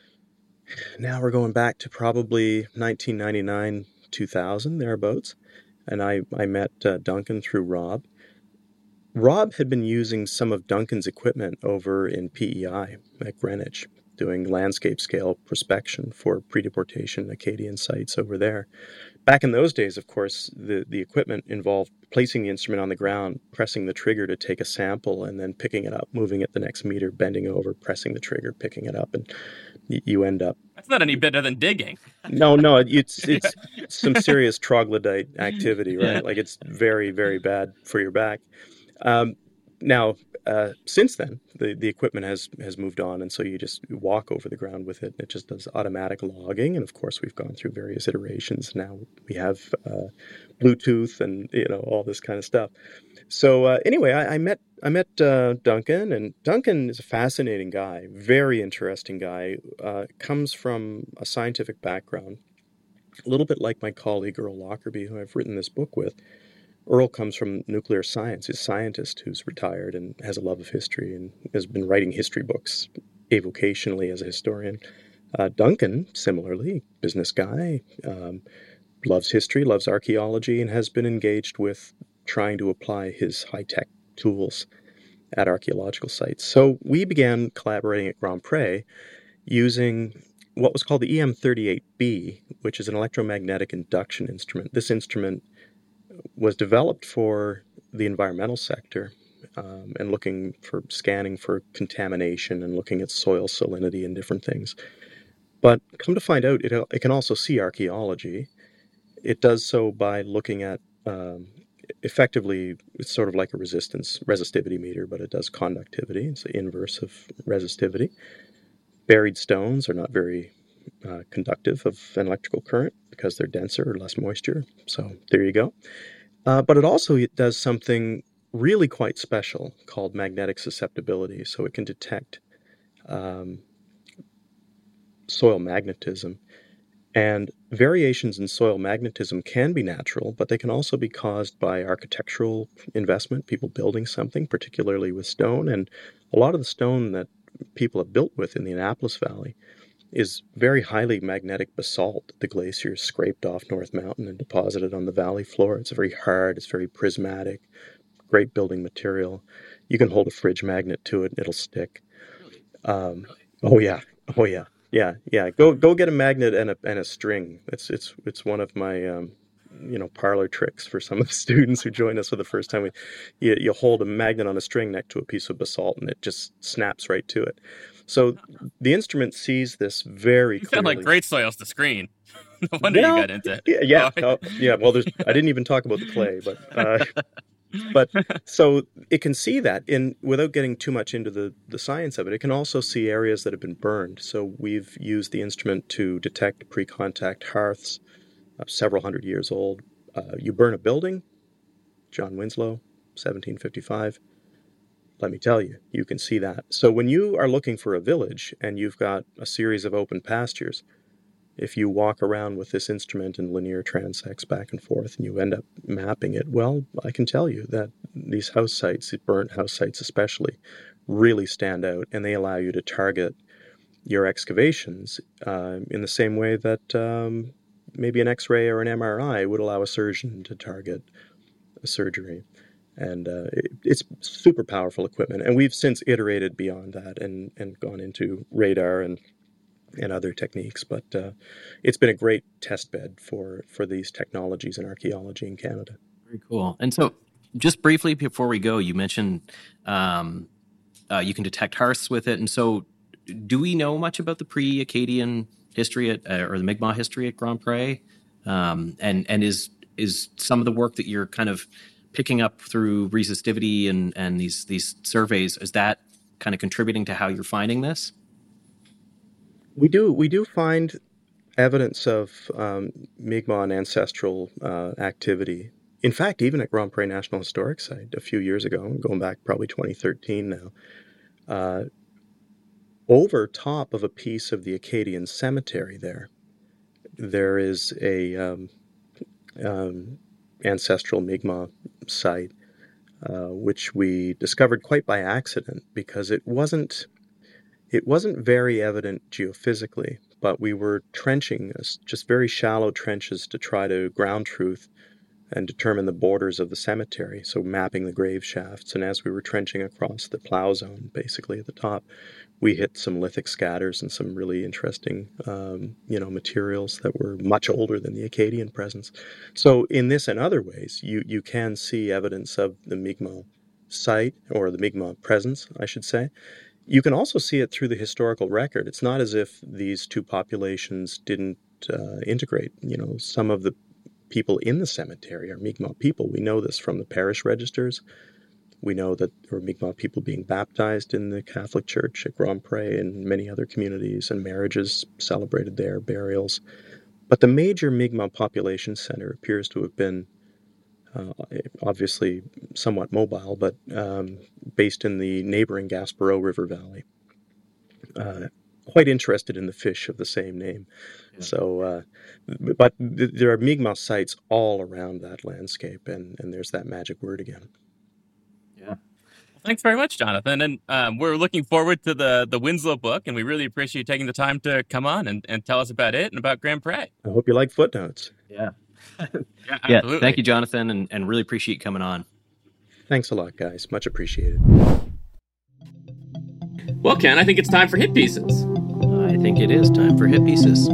now we're going back to probably nineteen ninety-nine, two thousand, thereabouts. And I, I met uh, Duncan through Rob. Rob had been using some of Duncan's equipment over in P E I at Greenwich, doing landscape scale prospection for pre-deportation Acadian sites over there. Back in those days, of course, the, the equipment involved placing the instrument on the ground, pressing the trigger to take a sample, and then picking it up, moving it the next meter, bending over, pressing the trigger, picking it up, and y- you end up... That's not any better than digging. No, no, it's it's some serious troglodyte activity, right? Like it's very, very bad for your back. Um, now, uh, since then, the, the equipment has, has moved on, and so you just walk over the ground with it. It just does automatic logging, and of course, we've gone through various iterations. Now we have uh, Bluetooth and you know all this kind of stuff. So uh, anyway, I, I met I met uh, Duncan, and Duncan is a fascinating guy, very interesting guy. Uh, comes from a scientific background, a little bit like my colleague Earl Lockerbie, who I've written this book with. Earl comes from nuclear science. He's a scientist who's retired and has a love of history and has been writing history books avocationally as a historian. Uh, Duncan, similarly, business guy, um, loves history, loves archaeology, and has been engaged with trying to apply his high-tech tools at archaeological sites. So we began collaborating at Grand Pre using what was called the E M thirty-eight B, which is an electromagnetic induction instrument. This instrument was developed for the environmental sector um, and looking for scanning for contamination and looking at soil salinity and different things. But come to find out, it, it can also see archaeology. It does so by looking at um, effectively, it's sort of like a resistance resistivity meter, but it does conductivity. It's the inverse of resistivity. Buried stones are not very uh, conductive of an electrical current because they're denser or less moisture. So there you go. Uh, but it also it does something really quite special called magnetic susceptibility. So it can detect um, soil magnetism. And variations in soil magnetism can be natural, but they can also be caused by architectural investment, people building something, particularly with stone. And a lot of the stone that people have built with in the Annapolis Valley is very highly magnetic basalt. The glaciers scraped off North Mountain and deposited on the valley floor. It's very hard, it's very prismatic, great building material. You can hold a fridge magnet to it and it'll stick. Um, oh yeah, oh yeah. Yeah, yeah. Go go get a magnet and a and a string. It's it's it's one of my um, you know parlor tricks for some of the students who join us for the first time. We, you you hold a magnet on a string next to a piece of basalt and it just snaps right to it. So the instrument sees this very You clearly. sound like great soils to screen. No wonder Well, you got into it. Yeah, yeah, Oh. oh, yeah. Well, there's. I didn't even talk about the clay, but. Uh, But so it can see that in without getting too much into the, the science of it. It can also see areas that have been burned. So we've used the instrument to detect pre-contact hearths, uh, several hundred years old. Uh, you burn a building, John Winslow, seventeen fifty-five. Let me tell you, you can see that. So when you are looking for a village and you've got a series of open pastures, if you walk around with this instrument and linear transects back and forth and you end up mapping it, well, I can tell you that these house sites, burnt house sites especially, really stand out, and they allow you to target your excavations uh, in the same way that um, maybe an X-ray or an M R I would allow a surgeon to target a surgery. And uh, it, it's super powerful equipment. And we've since iterated beyond that and, and gone into radar and and other techniques, but uh, it's been a great test bed for, for these technologies in archaeology in Canada. Very cool. And so just briefly before we go, you mentioned um, uh, you can detect hearths with it. And so do we know much about the pre-Acadian history at, uh, or the Mi'kmaq history at Grand Pre? Um, and and is is some of the work that you're kind of picking up through resistivity and, and these, these surveys, is that kind of contributing to how you're finding this? We do we do find evidence of um, Mi'kmaq ancestral uh, activity. In fact, even at Grand Pre National Historic Site a few years ago, going back probably twenty thirteen now, uh, over top of a piece of the Acadian cemetery there, there is a um, um, ancestral Mi'kmaq site, uh, which we discovered quite by accident because it wasn't It wasn't very evident geophysically, but we were trenching just very shallow trenches to try to ground truth and determine the borders of the cemetery, so mapping the grave shafts. And as we were trenching across the plow zone, basically at the top, we hit some lithic scatters and some really interesting, um, you know, materials that were much older than the Acadian presence. So in this and other ways, you, you can see evidence of the Mi'kmaq site, or the Mi'kmaq presence, I should say. You can also see it through the historical record. It's not as if these two populations didn't uh, integrate. You know, some of the people in the cemetery are Mi'kmaq people. We know this from the parish registers. We know that there were Mi'kmaq people being baptized in the Catholic Church at Grand Pre and many other communities, and marriages celebrated there, burials. But the major Mi'kmaq population center appears to have been Uh, obviously somewhat mobile, but um, based in the neighboring Gaspereau River Valley. Uh, quite interested in the fish of the same name. Yeah. So, uh, but th- there are Mi'kmaq sites all around that landscape, and, and there's that magic word again. Yeah. Well, thanks very much, Jonathan. And um, we're looking forward to the, the Winslow book, and we really appreciate you taking the time to come on and, and tell us about it and about Grand Pre. I hope you like footnotes. Yeah. Yeah, yeah, absolutely. thank you, Jonathan, and, and really appreciate you coming on. Thanks a lot, guys. Much appreciated. Well, Ken, I think it's time for hit pieces. I think it is time for hit pieces.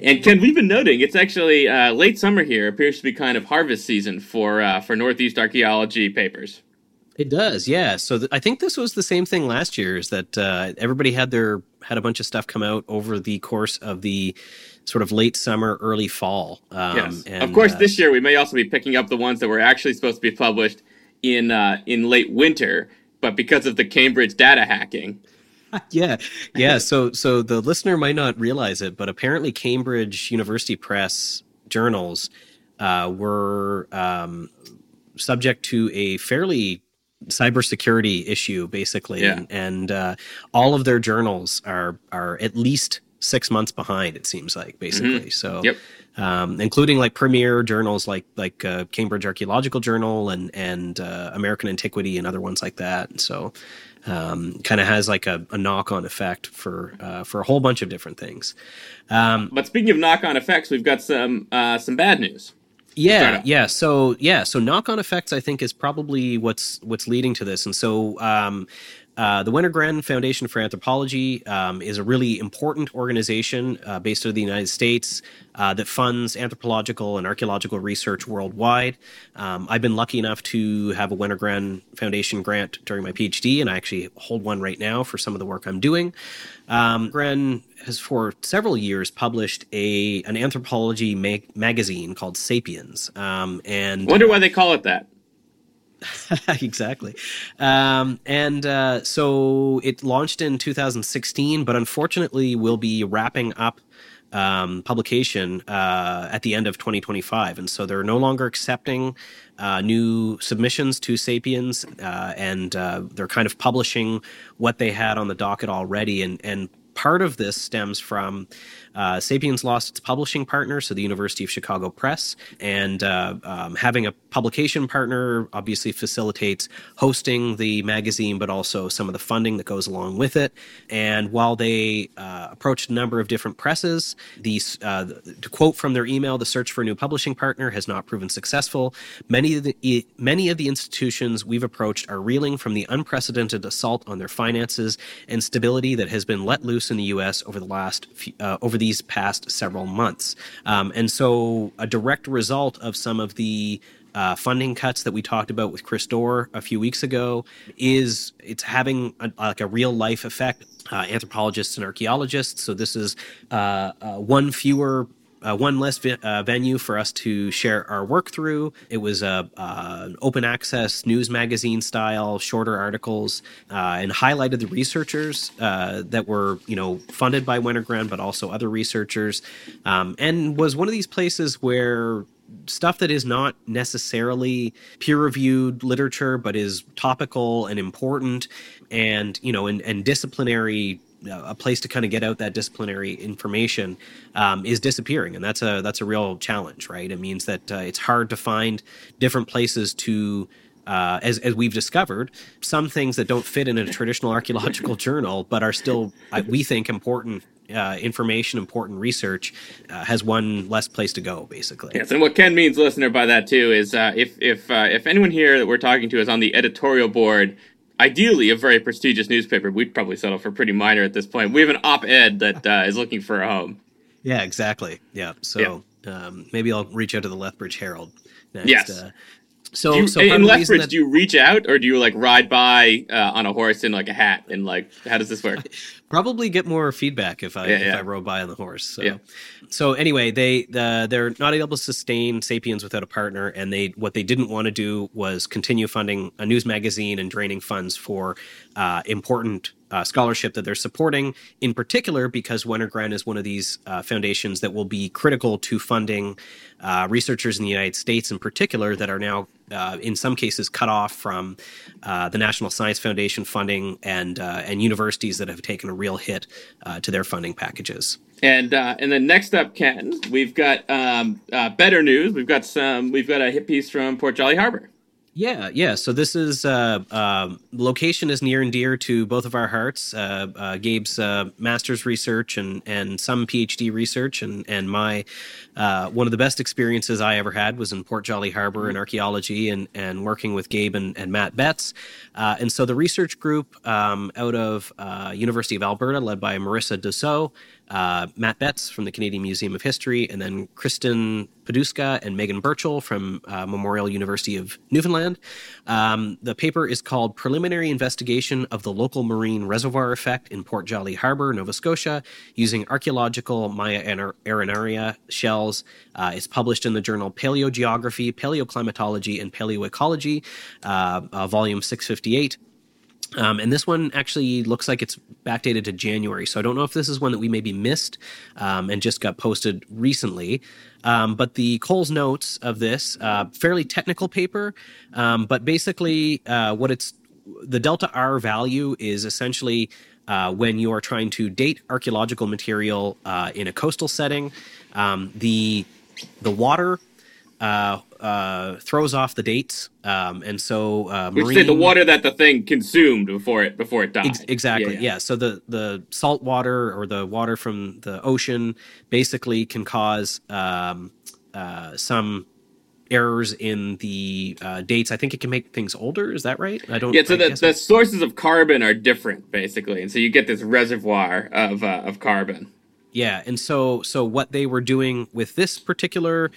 And Ken, we've been noting it's actually uh, late summer here appears to be kind of harvest season for uh, for Northeast archaeology papers. It does, yeah. So th- I think this was the same thing last year. Is that uh, everybody had their had a bunch of stuff come out over the course of the sort of late summer, early fall. Um, yes, and, of course. Uh, this year we may also be picking up the ones that were actually supposed to be published in uh, in late winter, but because of the Cambridge data hacking. yeah, yeah. So, so the listener might not realize it, but apparently Cambridge University Press journals uh, were um, subject to a fairly cybersecurity issue, basically, yeah. and, and uh, all of their journals are are at least six months behind. It seems like, basically. Mm-hmm. So, yep. um, including like premier journals like like uh, Cambridge Archaeological Journal and and uh, American Antiquity and other ones like that. So. Um, kind of has like a, a knock-on effect for uh, for a whole bunch of different things. Um, but speaking of knock-on effects, we've got some uh, some bad news. Yeah, yeah. So yeah, so knock-on effects, I think, is probably what's what's leading to this. And so um, uh, the Wintergren Foundation for Anthropology um, is a really important organization uh, based out of the United States uh, that funds anthropological and archaeological research worldwide. Um, I've been lucky enough to have a Wintergren Foundation grant during my PhD, and I actually hold one right now for some of the work I'm doing. Um, Gren has for several years published a an anthropology mag- magazine called Sapiens. Um, and wonder why they call it that. Exactly. Um, and uh, so it launched in two thousand sixteen, but unfortunately will be wrapping up um, publication uh, at the end of twenty twenty-five. And so they're no longer accepting uh, new submissions to Sapiens, uh, and uh, they're kind of publishing what they had on the docket already. And, and part of this stems from uh, Sapiens lost its publishing partner, so the University of Chicago Press, and uh, um, having a publication partner obviously facilitates hosting the magazine, but also some of the funding that goes along with it. And while they uh, approached a number of different presses, these, uh, to quote from their email, the search for a new publishing partner has not proven successful. Many of the many of the institutions we've approached are reeling from the unprecedented assault on their finances and stability that has been let loose in the U S over the last few, uh, over these past several months. Um, and so a direct result of some of the uh, funding cuts that we talked about with Chris Dorr a few weeks ago is it's having a, like a real life effect. Uh, anthropologists and archaeologists. So this is uh, uh, one fewer Uh, one less vi- uh, venue for us to share our work through. It was a uh, an open access news magazine style, shorter articles, uh, and highlighted the researchers uh, that were, you know, funded by Wintergren, but also other researchers, um, and was one of these places where stuff that is not necessarily peer-reviewed literature, but is topical and important, and you know, and, and disciplinary. A place to kind of get out that disciplinary information um, is disappearing, and that's a that's a real challenge, right? It means that uh, it's hard to find different places to, uh, as as we've discovered, some things that don't fit in a traditional archaeological journal, but are still, uh, we think, important uh, information, important research, uh, has one less place to go, basically. Yes, and what Ken means, listener, by that too is uh, if if uh, if anyone here that we're talking to is on the editorial board. Ideally, a very prestigious newspaper, we'd probably settle for pretty minor at this point. We have an op-ed that uh, is looking for a home. Yeah, exactly. Yeah, so yeah. Um, maybe I'll reach out to the Lethbridge Herald next. Yes. Uh, so, do you, so in Lethbridge, that... do you reach out or do you like ride by uh, on a horse in like a hat and like how does this work? Probably get more feedback if I yeah, if yeah. I rode by on the horse. So, yeah. so anyway, they uh, they're not able to sustain Sapiens without a partner, and they what they didn't want to do was continue funding a news magazine and draining funds for uh, important uh, scholarship that they're supporting. In particular, because Wintergren is one of these uh, foundations that will be critical to funding uh, researchers in the United States, in particular, that are now. Uh, in some cases, cut off from uh, the National Science Foundation funding and uh, and universities that have taken a real hit uh, to their funding packages. And uh, and then next up, Ken, we've got um, uh, better news. We've got some. We've got a hit piece from Port Jolly Harbor. Yeah, yeah. So this is uh, uh, location is near and dear to both of our hearts. Uh, uh, Gabe's uh, master's research and and some PhD research, and and my uh, one of the best experiences I ever had was in Port Jolly Harbor in archaeology, and and working with Gabe and, and Matt Betts. Uh, and so the research group um, out of uh, University of Alberta, led by Marissa Dussault, uh, Matt Betts from the Canadian Museum of History, and then Kristen Paduska and Megan Birchall from uh, Memorial University of Newfoundland. Um, the paper is called Preliminary Investigation of the Local Marine Reservoir Effect in Port Jolly Harbor, Nova Scotia, using archaeological Maya arenaria shells. Uh, it's published in the journal Paleogeography, Paleoclimatology, and Paleoecology, uh, uh, volume six fifty-eight. Um, and this one actually looks like it's backdated to January. So I don't know if this is one that we maybe missed um, and just got posted recently. Um, but the Coles notes of this, uh, fairly technical paper, um, but basically uh, what it's, the delta R value is essentially uh, when you are trying to date archaeological material uh, in a coastal setting, um, the the water uh, uh, throws off the dates, um, and so uh, Which marine, say the water that the thing consumed before it before it died. Ex- exactly, yeah, yeah. yeah. So the the salt water or the water from the ocean basically can cause um, uh, some errors in the uh, dates. I think it can make things older. Is that right? I don't. Yeah. So I the, guess the sources of carbon are different, basically, and so you get this reservoir of uh, of carbon. Yeah, and so so what they were doing with this particular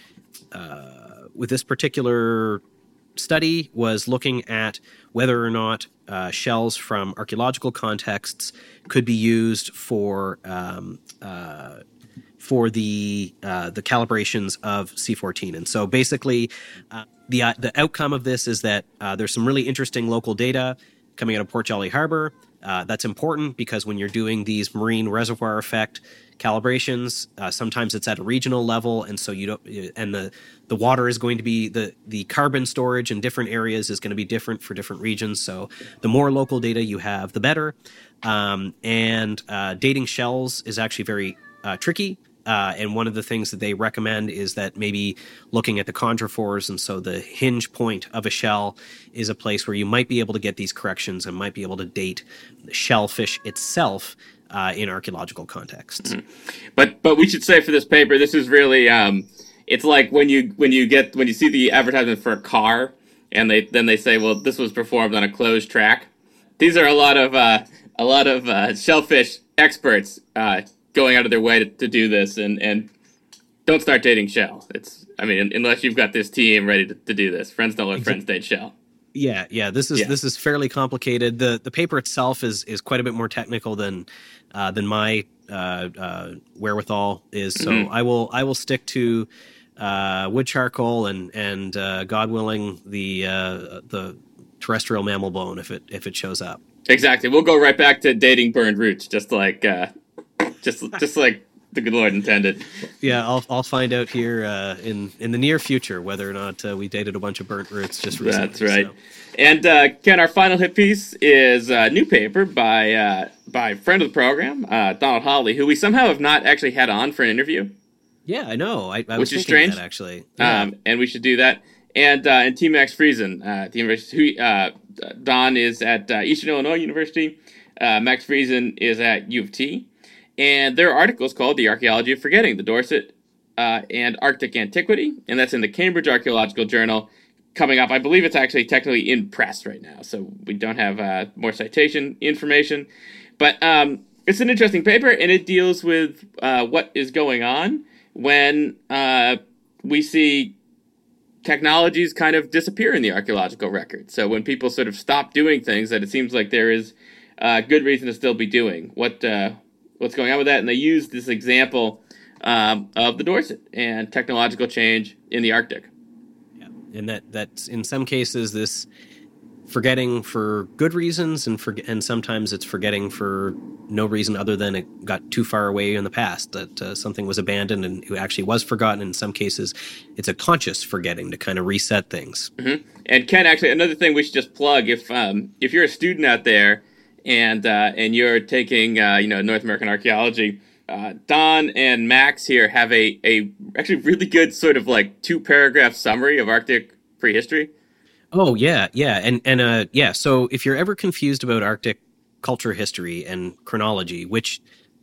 uh, with this particular study was looking at whether or not uh, shells from archaeological contexts could be used for um, uh, for the uh, the calibrations of C fourteen. And so basically, uh, the uh, the outcome of this is that uh, there's some really interesting local data coming out of Port Jolly Harbor. Uh, that's important because when you're doing these marine reservoir effect calibrations, uh, sometimes it's at a regional level, and so you don't. And the the water is going to be the the carbon storage in different areas is going to be different for different regions. So the more local data you have, the better. Um, and uh, dating shells is actually very uh, tricky. Uh, and one of the things that they recommend is that maybe looking at the chondrophores, and so the hinge point of a shell is a place where you might be able to get these corrections and might be able to date the shellfish itself uh, in archaeological contexts. Mm-hmm. But but we should say for this paper, this is really um, it's like when you when you get when you see the advertisement for a car, and they then they say, well, this was performed on a closed track. These are a lot of uh, a lot of uh, shellfish experts. Uh, going out of their way to, to do this, and, and don't start dating shell. It's, I mean, unless you've got this team ready to, to do this. Friends don't let friends date shell. Yeah, yeah. This is yeah. this is fairly complicated. The the paper itself is is quite a bit more technical than uh, than my uh, uh, wherewithal is. So mm-hmm. I will I will stick to uh, wood charcoal and and uh, God willing the uh, the terrestrial mammal bone if it if it shows up. Exactly. We'll go right back to dating burned roots, just like. Uh, Just, just like the good Lord intended. Yeah, I'll, I'll find out here uh, in in the near future whether or not uh, we dated a bunch of burnt roots just recently. That's right. So. And uh, Ken, our final hit piece is a new paper by uh, by friend of the program, uh, Donald Hawley, who we somehow have not actually had on for an interview. Yeah, I know. I, I Which was is thinking strange. That, actually. Yeah. Um, and we should do that. And uh, and T. Max Friesen, uh, at the university. Who, uh, Don is at uh, Eastern Illinois University. Uh, Max Friesen is at U of T. And there are articles called The Archaeology of Forgetting, the Dorset uh, and Arctic Antiquity, and that's in the Cambridge Archaeological Journal coming up. I believe it's actually technically in press right now, so we don't have uh, more citation information. But um, it's an interesting paper, and it deals with uh, what is going on when uh, we see technologies kind of disappear in the archaeological record. So when people sort of stop doing things that it seems like there is uh, good reason to still be doing. What... Uh, What's going on with that? And they use this example um, of the Dorset and technological change in the Arctic. Yeah, and that that's in some cases this forgetting for good reasons, and for and sometimes it's forgetting for no reason other than it got too far away in the past, that uh, something was abandoned and it actually was forgotten. In some cases, it's a conscious forgetting to kind of reset things. Mm-hmm. And Ken, actually, another thing we should just plug: if um, if you're a student out there. And uh, and you're taking uh, you know North American archaeology. Uh, Don and Max here have a, a actually really good sort of like two paragraph summary of Arctic prehistory. Oh yeah, yeah, and and uh, yeah. So if you're ever confused about Arctic culture history and chronology, which,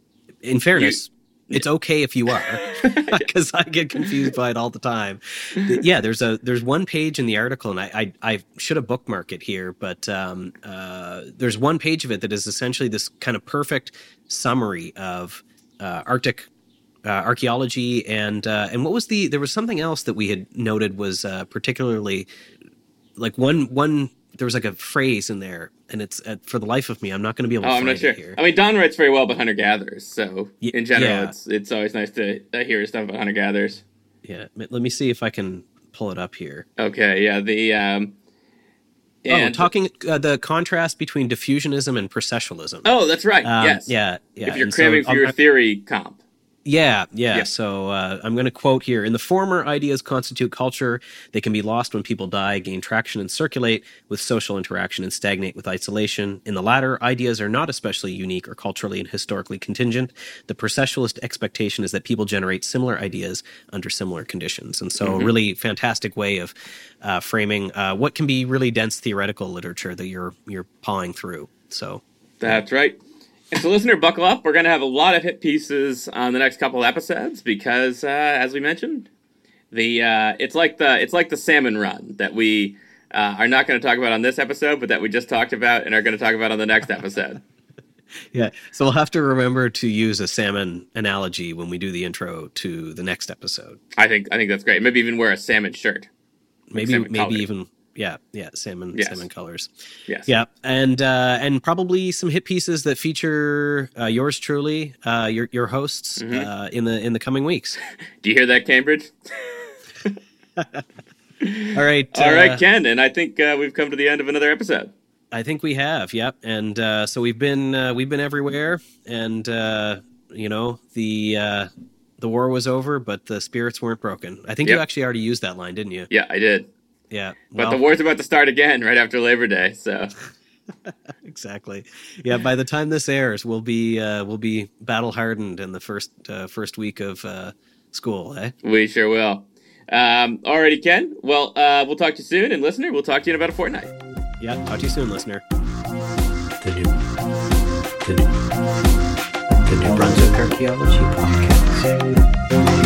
in fairness, you, it's okay if you are, because I get confused by it all the time. Yeah, there's a there's one page in the article, and I I, I should have bookmarked it here, but um, uh, there's one page of it that is essentially this kind of perfect summary of uh, Arctic uh, archaeology, and uh, and what was the? There was something else that we had noted was uh, particularly like one one. There was like a phrase in there, and it's uh, for the life of me, I'm not going to be able to oh, find I'm not sure. it here. I mean, Don writes very well about hunter gatherers, so Y- in general, yeah. it's it's always nice to uh, hear stuff about hunter gatherers. Yeah, let me see if I can pull it up here. Okay, yeah, the um, oh, talking uh, the contrast between diffusionism and processualism. Oh, that's right. Um, yes. Yeah, yeah. If you're And so cramming for I'm- your theory comp. Yeah, yeah. Yeah. So uh, I'm going to quote here. In the former, ideas constitute culture. They can be lost when people die, gain traction and circulate with social interaction, and stagnate with isolation. In the latter, ideas are not especially unique or culturally and historically contingent. The processualist expectation is that people generate similar ideas under similar conditions. And so Mm-hmm. a really fantastic way of uh, framing uh, what can be really dense theoretical literature that you're you're pawing through. So That's right. And so, listener, buckle up. We're going to have a lot of hit pieces on the next couple episodes because, uh, as we mentioned, the uh, it's like the it's like the salmon run that we uh, are not going to talk about on this episode, but that we just talked about and are going to talk about on the next episode. yeah, so we'll have to remember to use a salmon analogy when we do the intro to the next episode. I think I think that's great. Maybe even wear a salmon shirt. Maybe salmon maybe colored. even yeah yeah salmon Yes. salmon colors. Yes. Yeah, and uh, and probably some hit pieces that feature uh, yours truly, uh, your your hosts Mm-hmm. uh, in the in the coming weeks. Do you hear that, Cambridge? All right, All right, uh, Ken. And I think uh, we've come to the end of another episode. I think we have. Yep, and uh, so we've been uh, we've been everywhere, and uh, you know the. Uh, the war was over, but the spirits weren't broken. I think Yep. you actually already used that line, didn't you? Yeah, I did. Yeah. But well, the war's about to start again right after Labor Day, so exactly. Yeah. By the time this airs, we'll be uh, we'll be battle hardened in the first uh, first week of uh, school. Eh? we sure will. Um, alrighty, Ken. Well, uh, we'll talk to you soon, and listener, we'll talk to you in about a fortnight. Yeah. Talk to you soon, listener. The new, the new, the New Brunswick Archaeology Podcast.